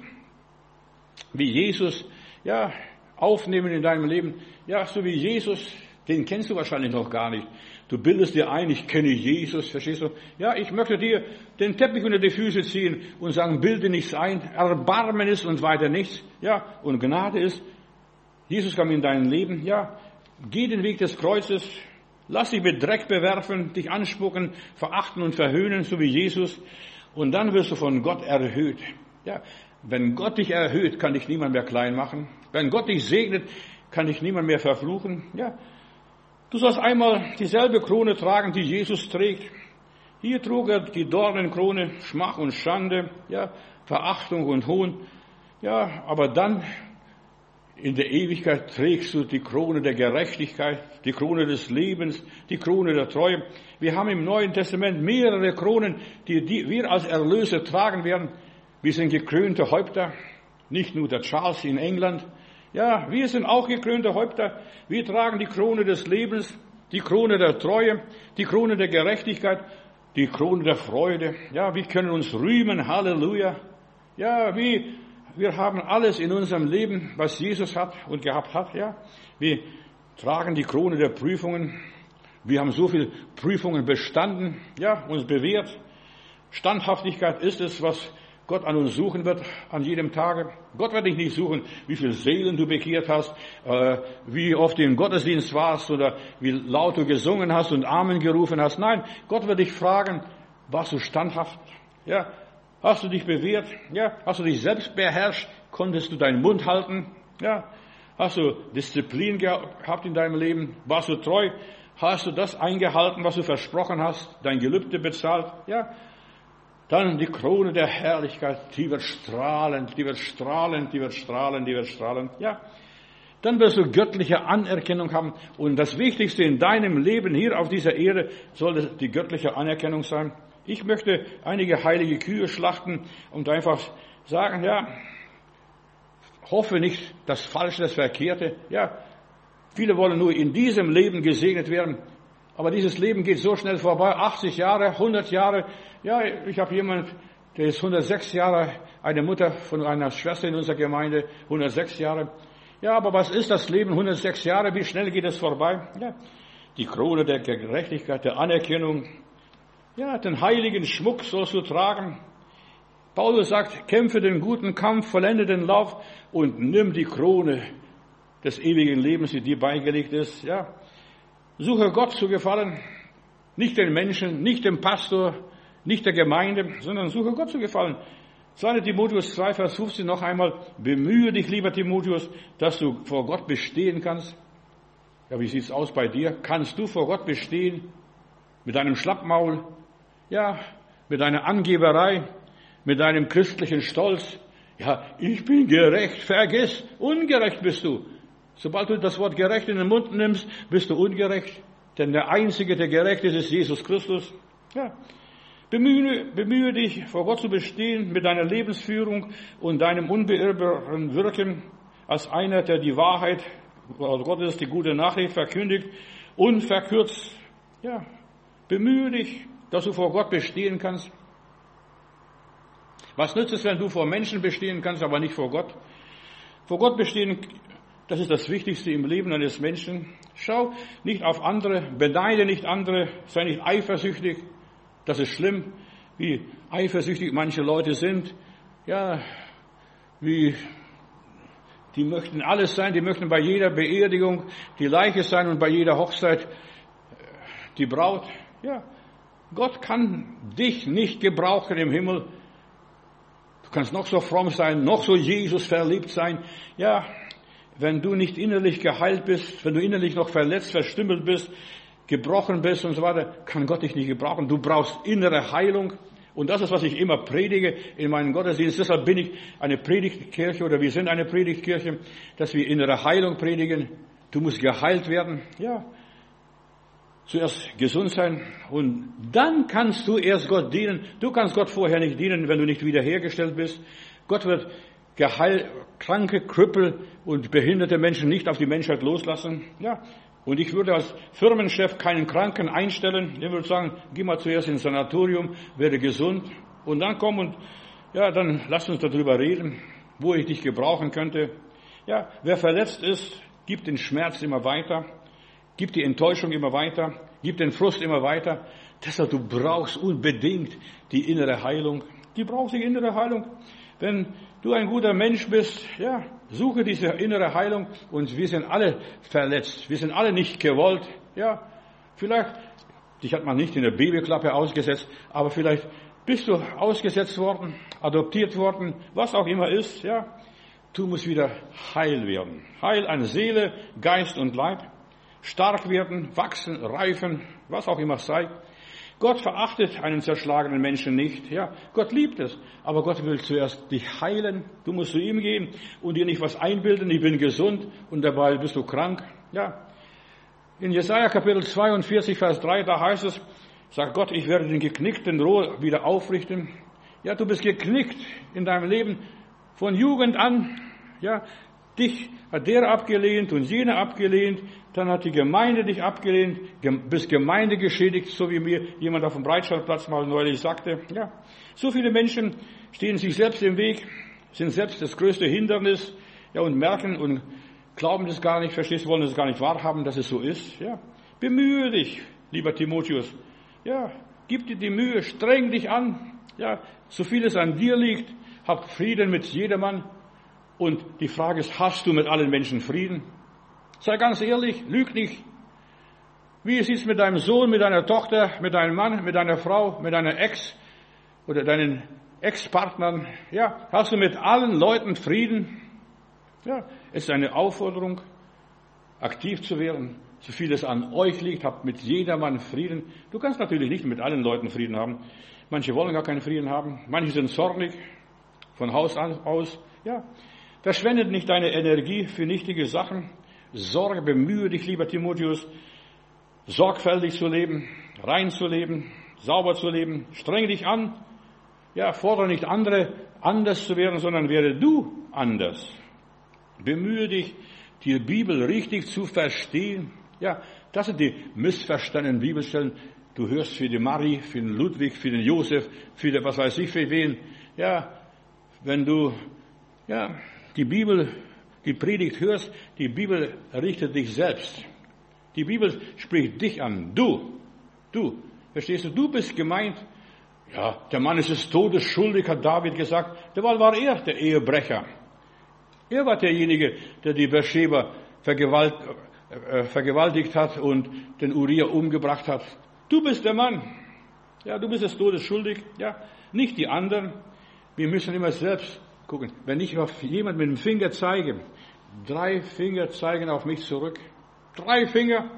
wie Jesus, ja, aufnehmen in deinem Leben. Ja, so wie Jesus, den kennst du wahrscheinlich noch gar nicht. Du bildest dir ein, ich kenne Jesus, verstehst du? Ja, ich möchte dir den Teppich unter die Füße ziehen und sagen, bilde nichts ein, Erbarmen ist und weiter nichts. Ja, und Gnade ist, Jesus kam in dein Leben, ja, geh den Weg des Kreuzes, lass dich mit Dreck bewerfen, dich anspucken, verachten und verhöhnen, so wie Jesus. Und dann wirst du von Gott erhöht. Ja, wenn Gott dich erhöht, kann dich niemand mehr klein machen. Wenn Gott dich segnet, kann dich niemand mehr verfluchen. Ja, du sollst einmal dieselbe Krone tragen, die Jesus trägt. Hier trug er die Dornenkrone, Schmach und Schande, ja, Verachtung und Hohn. Ja, aber dann in der Ewigkeit trägst du die Krone der Gerechtigkeit, die Krone des Lebens, die Krone der Treue. Wir haben im Neuen Testament mehrere Kronen, die, die wir als Erlöser tragen werden. Wir sind gekrönte Häupter, nicht nur der Charles in England. Ja, wir sind auch gekrönte Häupter. Wir tragen die Krone des Lebens, die Krone der Treue, die Krone der Gerechtigkeit, die Krone der Freude. Ja, wir können uns rühmen, Halleluja. Ja, wir, wir haben alles in unserem Leben, was Jesus hat und gehabt hat. Ja, wir tragen die Krone der Prüfungen. Wir haben so viele Prüfungen bestanden, ja, uns bewährt. Standhaftigkeit ist es, was Gott an uns suchen wird, an jedem Tage. Gott wird dich nicht suchen, wie viele Seelen du bekehrt hast, äh, wie oft du im Gottesdienst warst oder wie laut du gesungen hast und Amen gerufen hast. Nein, Gott wird dich fragen, warst du standhaft? Ja, hast du dich bewährt? Ja, hast du dich selbst beherrscht? Konntest du deinen Mund halten? Ja, hast du Disziplin gehabt in deinem Leben? Warst du treu? Hast du das eingehalten, was du versprochen hast? Dein Gelübde bezahlt? Ja. Dann die Krone der Herrlichkeit, die wird strahlen, die wird strahlen, die wird strahlen, die wird strahlen. Ja, dann wirst du göttliche Anerkennung haben. Und das Wichtigste in deinem Leben hier auf dieser Erde sollte die göttliche Anerkennung sein. Ich möchte einige heilige Kühe schlachten und einfach sagen, ja, hoffe nicht das Falsche, das Verkehrte. Ja, viele wollen nur in diesem Leben gesegnet werden. Aber dieses Leben geht so schnell vorbei, achtzig Jahre, hundert Jahre. Ja, ich habe jemand, der ist hundertsechs Jahre, eine Mutter von einer Schwester in unserer Gemeinde, hundertsechs Jahre. Ja, aber was ist das Leben, hundertsechs Jahre, wie schnell geht es vorbei? Ja, die Krone der Gerechtigkeit, der Anerkennung. Ja, den heiligen Schmuck sollst du tragen. Paulus sagt, kämpfe den guten Kampf, vollende den Lauf und nimm die Krone des ewigen Lebens, die dir beigelegt ist. Ja, suche Gott zu gefallen, nicht den Menschen, nicht dem Pastor, nicht der Gemeinde, sondern suche Gott zu gefallen. zweiter Timotheus zwei, Vers fünfzehn noch einmal, bemühe dich, lieber Timotheus, dass du vor Gott bestehen kannst. Ja, wie sieht's aus bei dir? Kannst du vor Gott bestehen? Mit deinem Schlappmaul? Ja, mit deiner Angeberei? Mit deinem christlichen Stolz? Ja, ich bin gerecht, vergiss, ungerecht bist du. Sobald du das Wort gerecht in den Mund nimmst, bist du ungerecht. Denn der Einzige, der gerecht ist, ist Jesus Christus. Ja. Bemühe, bemühe dich, vor Gott zu bestehen mit deiner Lebensführung und deinem unbeirrbaren Wirken als einer, der die Wahrheit, also Gottes, die gute Nachricht verkündigt, unverkürzt. Ja. Bemühe dich, dass du vor Gott bestehen kannst. Was nützt es, wenn du vor Menschen bestehen kannst, aber nicht vor Gott? Vor Gott bestehen, das ist das Wichtigste im Leben eines Menschen. Schau nicht auf andere, beneide nicht andere, sei nicht eifersüchtig. Das ist schlimm, wie eifersüchtig manche Leute sind. Ja, wie, die möchten alles sein, die möchten bei jeder Beerdigung die Leiche sein und bei jeder Hochzeit die Braut. Ja, Gott kann dich nicht gebrauchen im Himmel. Du kannst noch so fromm sein, noch so Jesus verliebt sein. Ja, wenn du nicht innerlich geheilt bist, wenn du innerlich noch verletzt, verstümmelt bist, gebrochen bist und so weiter, kann Gott dich nicht gebrauchen. Du brauchst innere Heilung. Und das ist, was ich immer predige in meinem Gottesdienst. Deshalb bin ich eine Predigtkirche oder wir sind eine Predigtkirche, dass wir innere Heilung predigen. Du musst geheilt werden. Ja. Zuerst gesund sein und dann kannst du erst Gott dienen. Du kannst Gott vorher nicht dienen, wenn du nicht wiederhergestellt bist. Gott wird geheil, kranke, Krüppel und behinderte Menschen nicht auf die Menschheit loslassen. Ja. Und ich würde als Firmenchef keinen Kranken einstellen. Ich würde sagen, geh mal zuerst ins Sanatorium, werde gesund und dann komm und, ja, dann lass uns darüber reden, wo ich dich gebrauchen könnte. Ja, wer verletzt ist, gibt den Schmerz immer weiter, gibt die Enttäuschung immer weiter, gibt den Frust immer weiter. Deshalb, du brauchst unbedingt die innere Heilung. Die brauchst die innere Heilung. Wenn du ein guter Mensch bist, ja, suche diese innere Heilung und wir sind alle verletzt. Wir sind alle nicht gewollt. Ja, vielleicht, dich hat man nicht in der Babyklappe ausgesetzt, aber vielleicht bist du ausgesetzt worden, adoptiert worden, was auch immer ist, ja. Du musst wieder heil werden. Heil an Seele, Geist und Leib. Stark werden, wachsen, reifen, was auch immer sei. Gott verachtet einen zerschlagenen Menschen nicht. Ja, Gott liebt es. Aber Gott will zuerst dich heilen. Du musst zu ihm gehen und dir nicht was einbilden. Ich bin gesund und dabei bist du krank. Ja. In Jesaja Kapitel zweiundvierzig, Vers drei, da heißt es, sagt Gott, ich werde den geknickten Rohr wieder aufrichten. Ja, du bist geknickt in deinem Leben. Von Jugend an, ja, dich hat der abgelehnt und jener abgelehnt, dann hat die Gemeinde dich abgelehnt, bist gemeindegeschädigt, so wie mir jemand auf dem Breitscheidplatz mal neulich sagte. Ja, so viele Menschen stehen sich selbst im Weg, sind selbst das größte Hindernis, ja, und merken und glauben das gar nicht, verstehst, wollen es gar nicht wahrhaben, dass es so ist. Ja, bemühe dich, lieber Timotheus. Ja, gib dir die Mühe, streng dich an. Ja, so viel es an dir liegt. Hab Frieden mit jedermann. Und die Frage ist, hast du mit allen Menschen Frieden? Sei ganz ehrlich, lüg nicht. Wie sieht's mit deinem Sohn, mit deiner Tochter, mit deinem Mann, mit deiner Frau, mit deiner Ex oder deinen Ex-Partnern? Ja, hast du mit allen Leuten Frieden? Ja, es ist eine Aufforderung, aktiv zu werden. So viel es an euch liegt, habt mit jedermann Frieden. Du kannst natürlich nicht mit allen Leuten Frieden haben. Manche wollen gar keinen Frieden haben. Manche sind zornig. Von Haus aus, ja. Verschwendet nicht deine Energie für nichtige Sachen. Sorge, bemühe dich, lieber Timotheus, sorgfältig zu leben, rein zu leben, sauber zu leben. Streng dich an. Ja, fordere nicht andere, anders zu werden, sondern werde du anders. Bemühe dich, die Bibel richtig zu verstehen. Ja, das sind die missverstandenen Bibelstellen. Du hörst für die Marie, für den Ludwig, für den Josef, für den, was weiß ich, für wen. Ja, wenn du, ja, die Bibel, die Predigt hörst, die Bibel richtet dich selbst. Die Bibel spricht dich an. Du, du, verstehst du, du bist gemeint. Ja, der Mann ist des Todes schuldig, hat David gesagt. Dabei war er der Ehebrecher. Er war derjenige, der die Bathscheba vergewalt, äh, vergewaltigt hat und den Uriah umgebracht hat. Du bist der Mann. Ja, du bist des Todes schuldig. Ja, nicht die anderen. Wir müssen immer selbst gucken. Wenn ich auf jemand mit dem Finger zeige, drei Finger zeigen auf mich zurück. Drei Finger.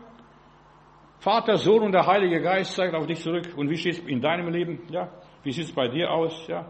Vater, Sohn und der Heilige Geist zeigen auf dich zurück. Und wie steht es in deinem Leben? Ja, wie sieht es bei dir aus? Ja,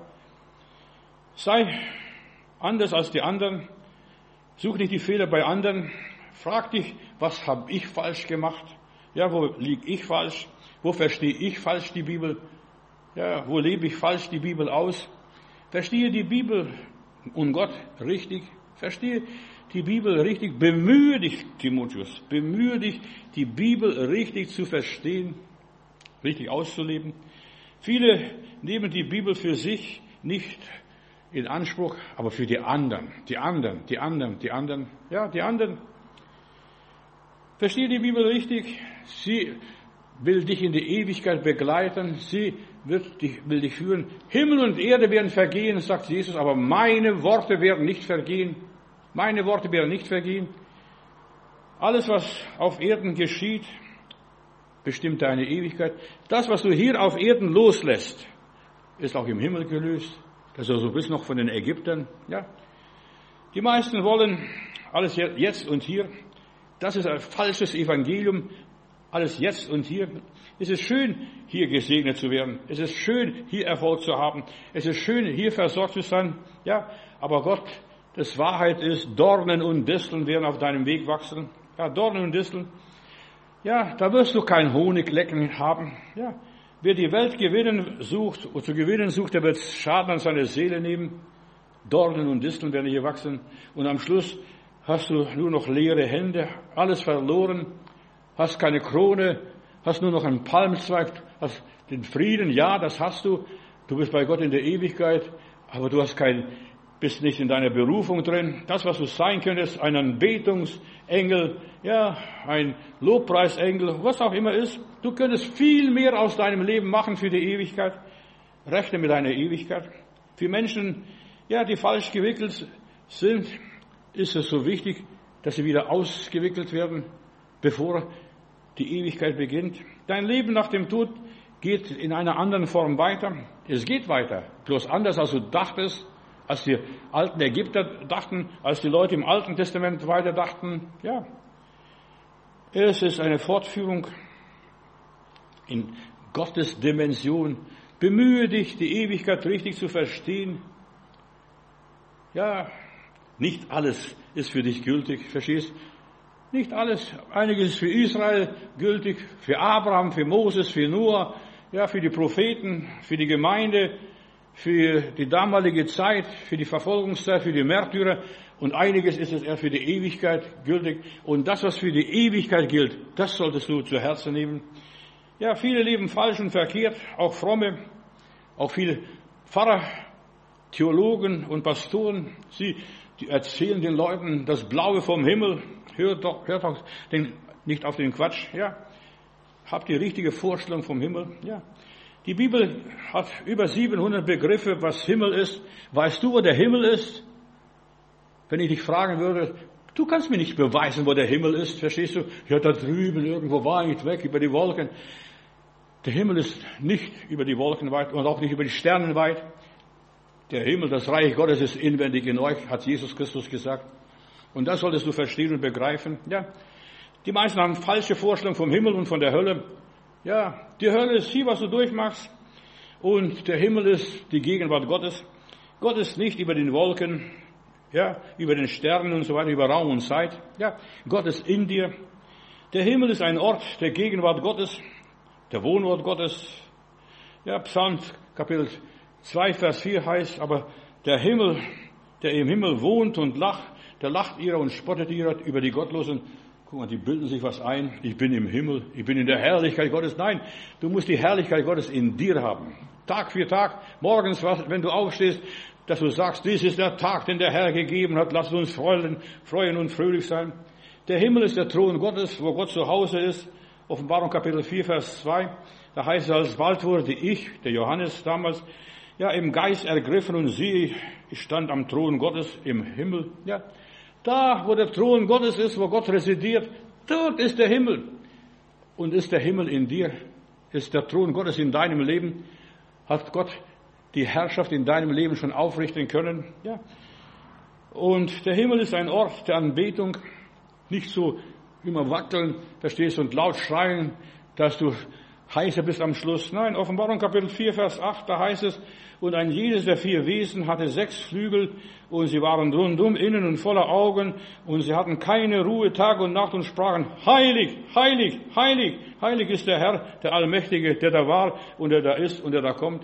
sei anders als die anderen. Such nicht die Fehler bei anderen. Frag dich, was habe ich falsch gemacht? Ja, wo liege ich falsch? Wo verstehe ich falsch die Bibel? Ja, wo lebe ich falsch die Bibel aus? Verstehe die Bibel und Gott richtig. Verstehe die Bibel richtig. Bemühe dich, Timotheus. Bemühe dich, die Bibel richtig zu verstehen, richtig auszuleben. Viele nehmen die Bibel für sich nicht in Anspruch, aber für die anderen. Die anderen, die anderen, die anderen. Ja, die anderen. Verstehe die Bibel richtig. Sie will dich in die Ewigkeit begleiten. Sie wird dich, will dich führen. Himmel und Erde werden vergehen, sagt Jesus, aber meine Worte werden nicht vergehen. Meine Worte werden nicht vergehen. Alles, was auf Erden geschieht, bestimmt deine Ewigkeit. Das, was du hier auf Erden loslässt, ist auch im Himmel gelöst. Das ist also bis noch von den Ägyptern. Ja. Die meisten wollen alles jetzt und hier. Das ist ein falsches Evangelium. Alles jetzt und hier. Es ist schön, hier gesegnet zu werden. Es ist schön, hier Erfolg zu haben. Es ist schön, hier versorgt zu sein. Ja, aber Gott, das Wahrheit ist, Dornen und Disteln werden auf deinem Weg wachsen. Ja, Dornen und Disteln. Ja, da wirst du kein Honiglecken haben. Ja, wer die Welt gewinnen sucht, oder zu gewinnen sucht, der wird Schaden an seine Seele nehmen. Dornen und Disteln werden hier wachsen. Und am Schluss hast du nur noch leere Hände, alles verloren, hast keine Krone, hast nur noch einen Palmzweig, hast den Frieden, ja, das hast du. Du bist bei Gott in der Ewigkeit, aber du hast kein, bist nicht in deiner Berufung drin. Das, was du sein könntest, ein Anbetungsengel, ja, ein Lobpreisengel, was auch immer ist. Du könntest viel mehr aus deinem Leben machen für die Ewigkeit. Rechne mit deiner Ewigkeit. Für Menschen, ja, die falsch gewickelt sind, ist es so wichtig, dass sie wieder ausgewickelt werden, bevor die Ewigkeit beginnt. Dein Leben nach dem Tod geht in einer anderen Form weiter. Es geht weiter, bloß anders, als du dachtest, als die alten Ägypter dachten, als die Leute im Alten Testament weiter dachten. Ja, es ist eine Fortführung in Gottes Dimension. Bemühe dich, die Ewigkeit richtig zu verstehen. Ja, nicht alles ist für dich gültig, verstehst? Nicht alles. Einiges ist für Israel gültig, für Abraham, für Moses, für Noah, ja, für die Propheten, für die Gemeinde, für die damalige Zeit, für die Verfolgungszeit, für die Märtyrer. Und einiges ist es eher für die Ewigkeit gültig. Und das, was für die Ewigkeit gilt, das solltest du zu Herzen nehmen. Ja, viele leben falsch und verkehrt, auch fromme, auch viele Pfarrer, Theologen und Pastoren, sie die erzählen den Leuten das Blaue vom Himmel. Hört doch, hört doch den, nicht auf den Quatsch. Ja, habt die richtige Vorstellung vom Himmel. Ja, die Bibel hat über siebenhundert Begriffe, was Himmel ist. Weißt du, wo der Himmel ist? Wenn ich dich fragen würde, du kannst mir nicht beweisen, wo der Himmel ist. Verstehst du? Ja, da drüben irgendwo weit weg über die Wolken. Der Himmel ist nicht über die Wolken weit und auch nicht über die Sterne weit. Der Himmel, das Reich Gottes ist inwendig in euch, hat Jesus Christus gesagt. Und das solltest du verstehen und begreifen. Ja, die meisten haben falsche Vorstellungen vom Himmel und von der Hölle. Ja, die Hölle ist hier, was du durchmachst. Und der Himmel ist die Gegenwart Gottes. Gott ist nicht über den Wolken, ja, über den Sternen und so weiter, über Raum und Zeit. Ja, Gott ist in dir. Der Himmel ist ein Ort der Gegenwart Gottes, der Wohnort Gottes. Ja, Psalm Kapitel zwei, Vers vier heißt, aber der Himmel, der im Himmel wohnt und lacht, der lacht ihrer und spottet ihrer über die Gottlosen. Guck mal, die bilden sich was ein. Ich bin im Himmel, ich bin in der Herrlichkeit Gottes. Nein, du musst die Herrlichkeit Gottes in dir haben. Tag für Tag, morgens, wenn du aufstehst, dass du sagst, dies ist der Tag, den der Herr gegeben hat. Lass uns freuen, freuen und fröhlich sein. Der Himmel ist der Thron Gottes, wo Gott zu Hause ist. Offenbarung Kapitel vier, Vers zwei. Da heißt es, alsbald wurde ich, der Johannes damals, ja, im Geist ergriffen und siehe, ich stand am Thron Gottes im Himmel. Ja, da, wo der Thron Gottes ist, wo Gott residiert, dort ist der Himmel. Und ist der Himmel in dir? Ist der Thron Gottes in deinem Leben? Hat Gott die Herrschaft in deinem Leben schon aufrichten können? Ja. Und der Himmel ist ein Ort der Anbetung. Nicht so immer wackeln, verstehst du, und laut schreien, dass du heißer bist am Schluss. Nein, Offenbarung Kapitel vier, Vers acht, da heißt es, und ein jedes der vier Wesen hatte sechs Flügel, und sie waren rundum, innen und voller Augen, und sie hatten keine Ruhe Tag und Nacht und sprachen, heilig, heilig, heilig, heilig ist der Herr, der Allmächtige, der da war und der da ist und der da kommt.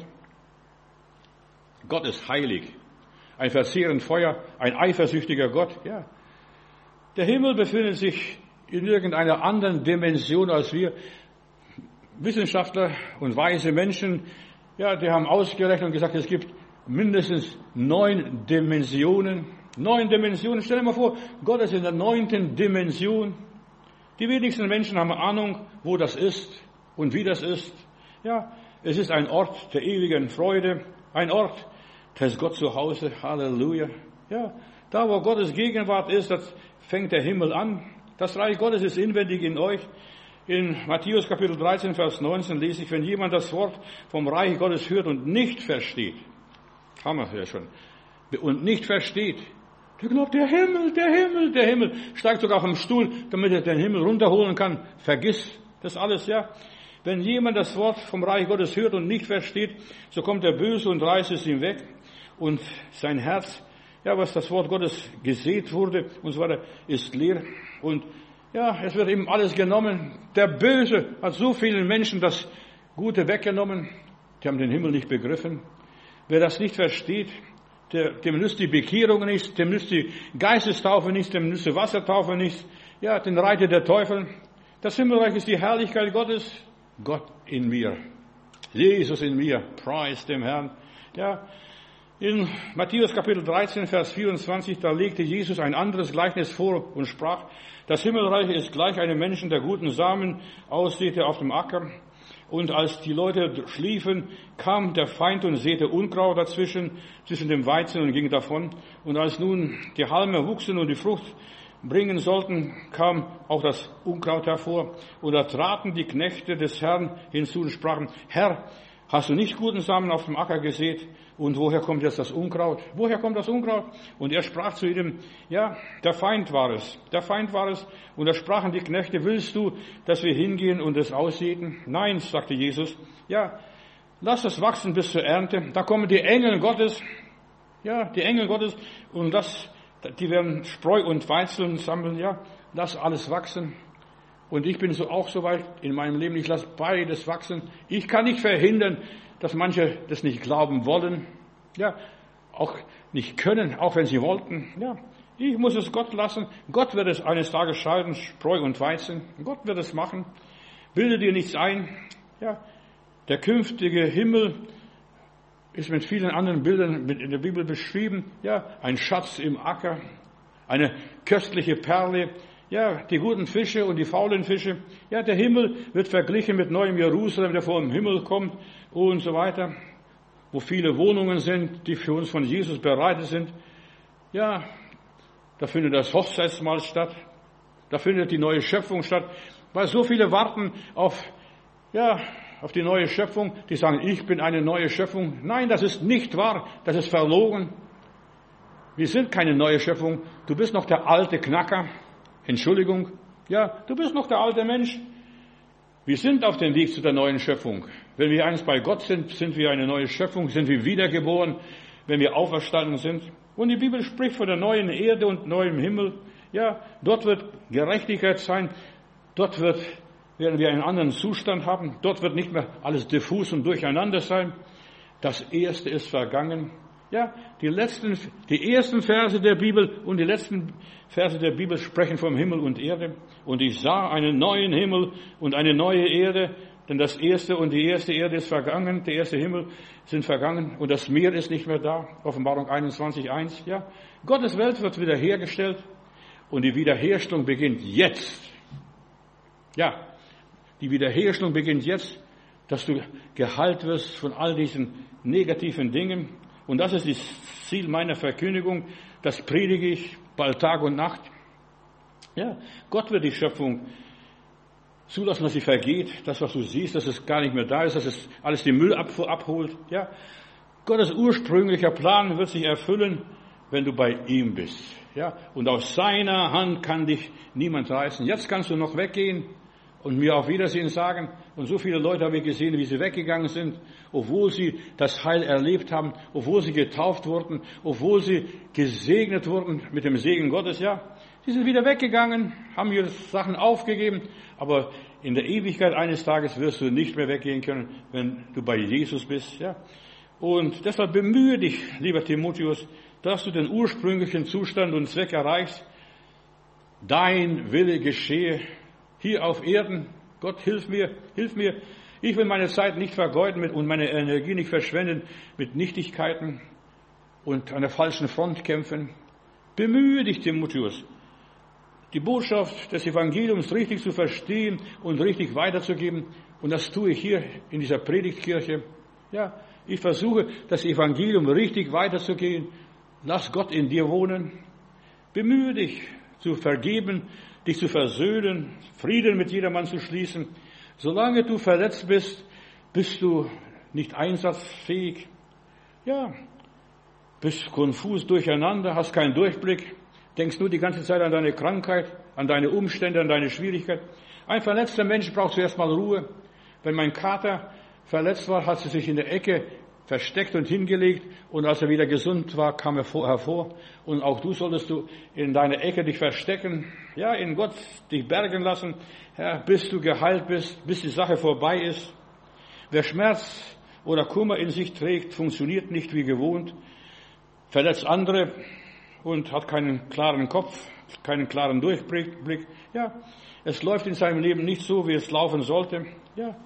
Gott ist heilig. Ein verzehrend Feuer, ein eifersüchtiger Gott, ja. Der Himmel befindet sich in irgendeiner anderen Dimension als wir. Wissenschaftler und weise Menschen, ja, die haben ausgerechnet und gesagt, es gibt mindestens neun Dimensionen. Neun Dimensionen. Stell dir mal vor, Gott ist in der neunten Dimension. Die wenigsten Menschen haben Ahnung, wo das ist und wie das ist. Ja, es ist ein Ort der ewigen Freude, ein Ort, da ist Gott zu Hause. Halleluja. Ja, da, wo Gottes Gegenwart ist, das fängt der Himmel an. Das Reich Gottes ist inwendig in euch. In Matthäus Kapitel dreizehn, Vers neunzehn lese ich, wenn jemand das Wort vom Reich Gottes hört und nicht versteht, haben wir ja schon, und nicht versteht, der glaubt, der Himmel, der Himmel, der Himmel, steigt sogar vom Stuhl, damit er den Himmel runterholen kann, vergiss das alles, ja. Wenn jemand das Wort vom Reich Gottes hört und nicht versteht, so kommt der Böse und reißt es ihm weg und sein Herz, ja, was das Wort Gottes gesät wurde und so weiter, ist leer und ja, es wird ihm alles genommen. Der Böse hat so vielen Menschen das Gute weggenommen. Die haben den Himmel nicht begriffen. Wer das nicht versteht, Der, dem nützt die Bekehrung nichts, dem nützt die Geistestaufe nichts, dem nützt die Wassertaufe nichts. Ja, den reitet der Teufel. Das Himmelreich ist die Herrlichkeit Gottes. Gott in mir. Jesus in mir. Preis dem Herrn. Ja, in Matthäus Kapitel dreizehn, Vers vierundzwanzig, da legte Jesus ein anderes Gleichnis vor und sprach, das Himmelreich ist gleich einem Menschen, der guten Samen aussäte auf dem Acker. Und als die Leute schliefen, kam der Feind und säte Unkraut dazwischen, zwischen dem Weizen und ging davon. Und als nun die Halme wuchsen und die Frucht bringen sollten, kam auch das Unkraut hervor. Und da traten die Knechte des Herrn hinzu und sprachen, Herr, hast du nicht guten Samen auf dem Acker gesät? Und woher kommt jetzt das Unkraut? Woher kommt das Unkraut? Und er sprach zu ihnen, ja, der Feind war es. Der Feind war es. Und da sprachen die Knechte, willst du, dass wir hingehen und es aussäten? Nein, sagte Jesus. Ja, lass es wachsen bis zur Ernte. Da kommen die Engel Gottes. Ja, die Engel Gottes. Und das, die werden Spreu und Weizen sammeln. Ja, lass alles wachsen. Und ich bin so auch so weit in meinem Leben, ich lasse beides wachsen. Ich kann nicht verhindern, dass manche das nicht glauben wollen, ja, auch nicht können, auch wenn sie wollten, ja. Ich muss es Gott lassen. Gott wird es eines Tages scheiden, Spreu und Weizen. Gott wird es machen. Bilde dir nichts ein, ja. Der künftige Himmel ist mit vielen anderen Bildern in der Bibel beschrieben, ja. Ein Schatz im Acker, eine köstliche Perle, ja, die guten Fische und die faulen Fische. Ja, der Himmel wird verglichen mit neuem Jerusalem, der vor dem Himmel kommt und so weiter, wo viele Wohnungen sind, die für uns von Jesus bereitet sind. Ja, da findet das Hochzeitsmahl statt, da findet die neue Schöpfung statt, weil so viele warten auf, ja, auf die neue Schöpfung, die sagen, ich bin eine neue Schöpfung. Nein, das ist nicht wahr, das ist verlogen. Wir sind keine neue Schöpfung, du bist noch der alte Knacker. Entschuldigung, ja, du bist noch der alte Mensch. Wir sind auf dem Weg zu der neuen Schöpfung. Wenn wir eins bei Gott sind, sind wir eine neue Schöpfung, sind wir wiedergeboren, wenn wir auferstanden sind. Und die Bibel spricht von der neuen Erde und neuem Himmel. Ja, dort wird Gerechtigkeit sein, dort wird, werden wir einen anderen Zustand haben, dort wird nicht mehr alles diffus und durcheinander sein. Das Erste ist vergangen. Ja, die letzten, die ersten Verse der Bibel und die letzten Verse der Bibel sprechen vom Himmel und Erde. Und ich sah einen neuen Himmel und eine neue Erde, denn das erste und die erste Erde ist vergangen, der erste Himmel sind vergangen und das Meer ist nicht mehr da. Offenbarung einundzwanzig, eins, ja. Gottes Welt wird wiederhergestellt und die Wiederherstellung beginnt jetzt. Ja, die Wiederherstellung beginnt jetzt, dass du geheilt wirst von all diesen negativen Dingen. Und das ist das Ziel meiner Verkündigung. Das predige ich bald Tag und Nacht. Ja, Gott wird die Schöpfung zulassen, dass sie vergeht. Das, was du siehst, dass es gar nicht mehr da ist, dass es alles die Müllabfuhr abholt. Ja, Gottes ursprünglicher Plan wird sich erfüllen, wenn du bei ihm bist. Ja, und aus seiner Hand kann dich niemand reißen. Jetzt kannst du noch weggehen und mir auf Wiedersehen sagen. Und so viele Leute habe ich gesehen, wie sie weggegangen sind, obwohl sie das Heil erlebt haben, obwohl sie getauft wurden, obwohl sie gesegnet wurden mit dem Segen Gottes. Ja, sie sind wieder weggegangen, haben ihre Sachen aufgegeben. Aber in der Ewigkeit eines Tages wirst du nicht mehr weggehen können, wenn du bei Jesus bist. Ja, und deshalb bemühe dich, lieber Timotheus, dass du den ursprünglichen Zustand und Zweck erreichst. Dein Wille geschehe. Hier auf Erden, Gott, hilf mir, hilf mir. Ich will meine Zeit nicht vergeuden mit, und meine Energie nicht verschwenden mit Nichtigkeiten und an der falschen Front kämpfen. Bemühe dich, Timotheus, die Botschaft des Evangeliums richtig zu verstehen und richtig weiterzugeben. Und das tue ich hier in dieser Predigtkirche. Ja, ich versuche, das Evangelium richtig weiterzugehen. Lass Gott in dir wohnen. Bemühe dich zu vergeben, dich zu versöhnen, Frieden mit jedermann zu schließen. Solange du verletzt bist, bist du nicht einsatzfähig. Ja, bist konfus durcheinander, hast keinen Durchblick, denkst nur die ganze Zeit an deine Krankheit, an deine Umstände, an deine Schwierigkeit. Ein verletzter Mensch braucht zuerst mal Ruhe. Wenn mein Kater verletzt war, hat sie sich in der Ecke versteckt und hingelegt, und als er wieder gesund war, kam er hervor. Und auch du solltest du in deiner Ecke dich verstecken, ja, in Gott dich bergen lassen, ja, bis du geheilt bist, bis die Sache vorbei ist. Wer Schmerz oder Kummer in sich trägt, funktioniert nicht wie gewohnt. verletzt andere und hat keinen klaren Kopf, keinen klaren Durchblick. Ja, es läuft in seinem Leben nicht so, wie es laufen sollte. Ja,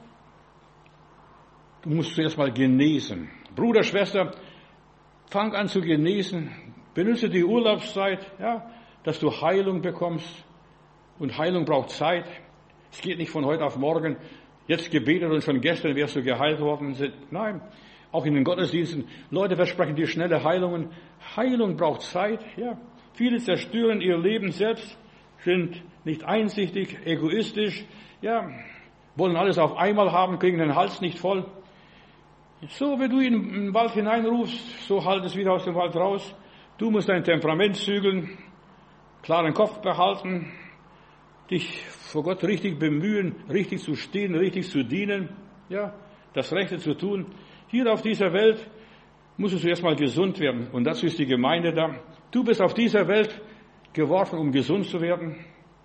du musst zuerst mal genesen. Bruder, Schwester, fang an zu genesen. Benutze die Urlaubszeit, ja, dass du Heilung bekommst. Und Heilung braucht Zeit. Es geht nicht von heute auf morgen. Jetzt gebetet und schon gestern wärst du geheilt worden. Nein, auch in den Gottesdiensten. Leute versprechen dir schnelle Heilungen. Heilung braucht Zeit, ja. Viele zerstören ihr Leben selbst, sind nicht einsichtig, egoistisch, ja, wollen alles auf einmal haben, kriegen den Hals nicht voll. So, wenn du in den Wald hineinrufst, so halt es wieder aus dem Wald raus. Du musst dein Temperament zügeln, klaren Kopf behalten, dich vor Gott richtig bemühen, richtig zu stehen, richtig zu dienen, ja, das Rechte zu tun. Hier auf dieser Welt musst du zuerst mal gesund werden. Und dazu ist die Gemeinde da. Du bist auf dieser Welt geworfen, um gesund zu werden.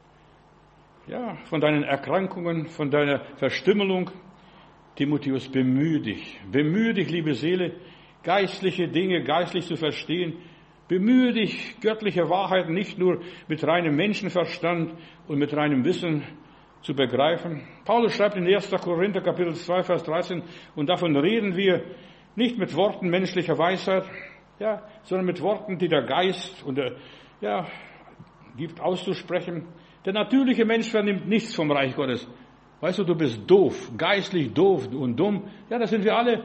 Ja, von deinen Erkrankungen, von deiner Verstümmelung. Timotheus, bemühe dich. Bemühe dich, liebe Seele, geistliche Dinge geistlich zu verstehen. Bemühe dich, göttliche Wahrheiten nicht nur mit reinem Menschenverstand und mit reinem Wissen zu begreifen. Paulus schreibt in erster Korinther Kapitel zwei, Vers dreizehn, und davon reden wir nicht mit Worten menschlicher Weisheit, ja, sondern mit Worten, die der Geist und der, ja, gibt auszusprechen. Der natürliche Mensch vernimmt nichts vom Reich Gottes. Weißt du, du bist doof, geistlich doof und dumm. Ja, das sind wir alle.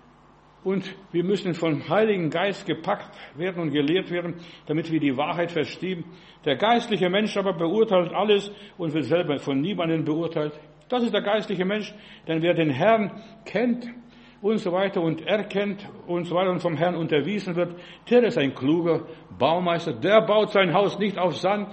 Und wir müssen vom Heiligen Geist gepackt werden und gelehrt werden, damit wir die Wahrheit verstehen. Der geistliche Mensch aber beurteilt alles und wird selber von niemandem beurteilt. Das ist der geistliche Mensch, denn wer den Herrn kennt und so weiter und erkennt und so weiter und vom Herrn unterwiesen wird, der ist ein kluger Baumeister. Der baut sein Haus nicht auf Sand,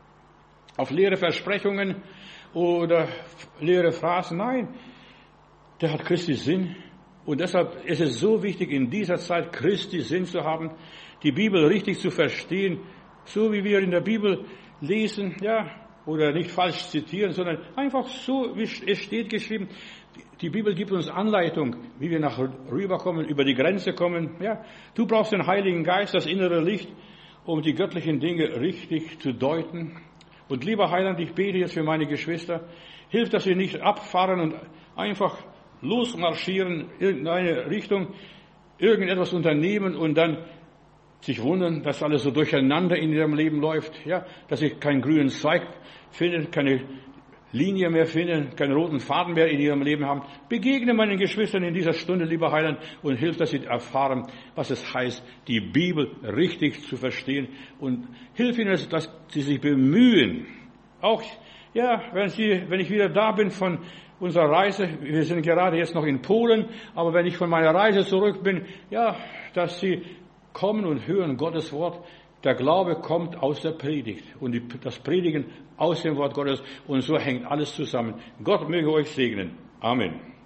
auf leere Versprechungen oder leere Phrasen. Nein, der hat Christi Sinn. Und deshalb ist es so wichtig, in dieser Zeit Christi Sinn zu haben, die Bibel richtig zu verstehen, so wie wir in der Bibel lesen, ja, oder nicht falsch zitieren, sondern einfach so, wie es steht geschrieben. Die Bibel gibt uns Anleitung, wie wir nach rüberkommen, über die Grenze kommen. Ja, du brauchst den Heiligen Geist, das innere Licht, um die göttlichen Dinge richtig zu deuten. Und lieber Heiland, ich bete jetzt für meine Geschwister, hilf, dass sie nicht abfahren und einfach losmarschieren, irgendeine Richtung, irgendetwas unternehmen und dann sich wundern, dass alles so durcheinander in ihrem Leben läuft, ja, dass sie keinen grünen Zweig finden, keine Linie mehr finden, keinen roten Faden mehr in ihrem Leben haben. Begegne meinen Geschwistern in dieser Stunde, lieber Heiland, und hilf, dass sie erfahren, was es heißt, die Bibel richtig zu verstehen, und hilf ihnen, dass sie sich bemühen. Auch, ja, wenn sie, wenn ich wieder da bin von unserer Reise, wir sind gerade jetzt noch in Polen, aber wenn ich von meiner Reise zurück bin, ja, dass sie kommen und hören Gottes Wort. Der Glaube kommt aus der Predigt und die, das Predigen aus dem Wort Gottes, und so hängt alles zusammen. Gott möge euch segnen. Amen.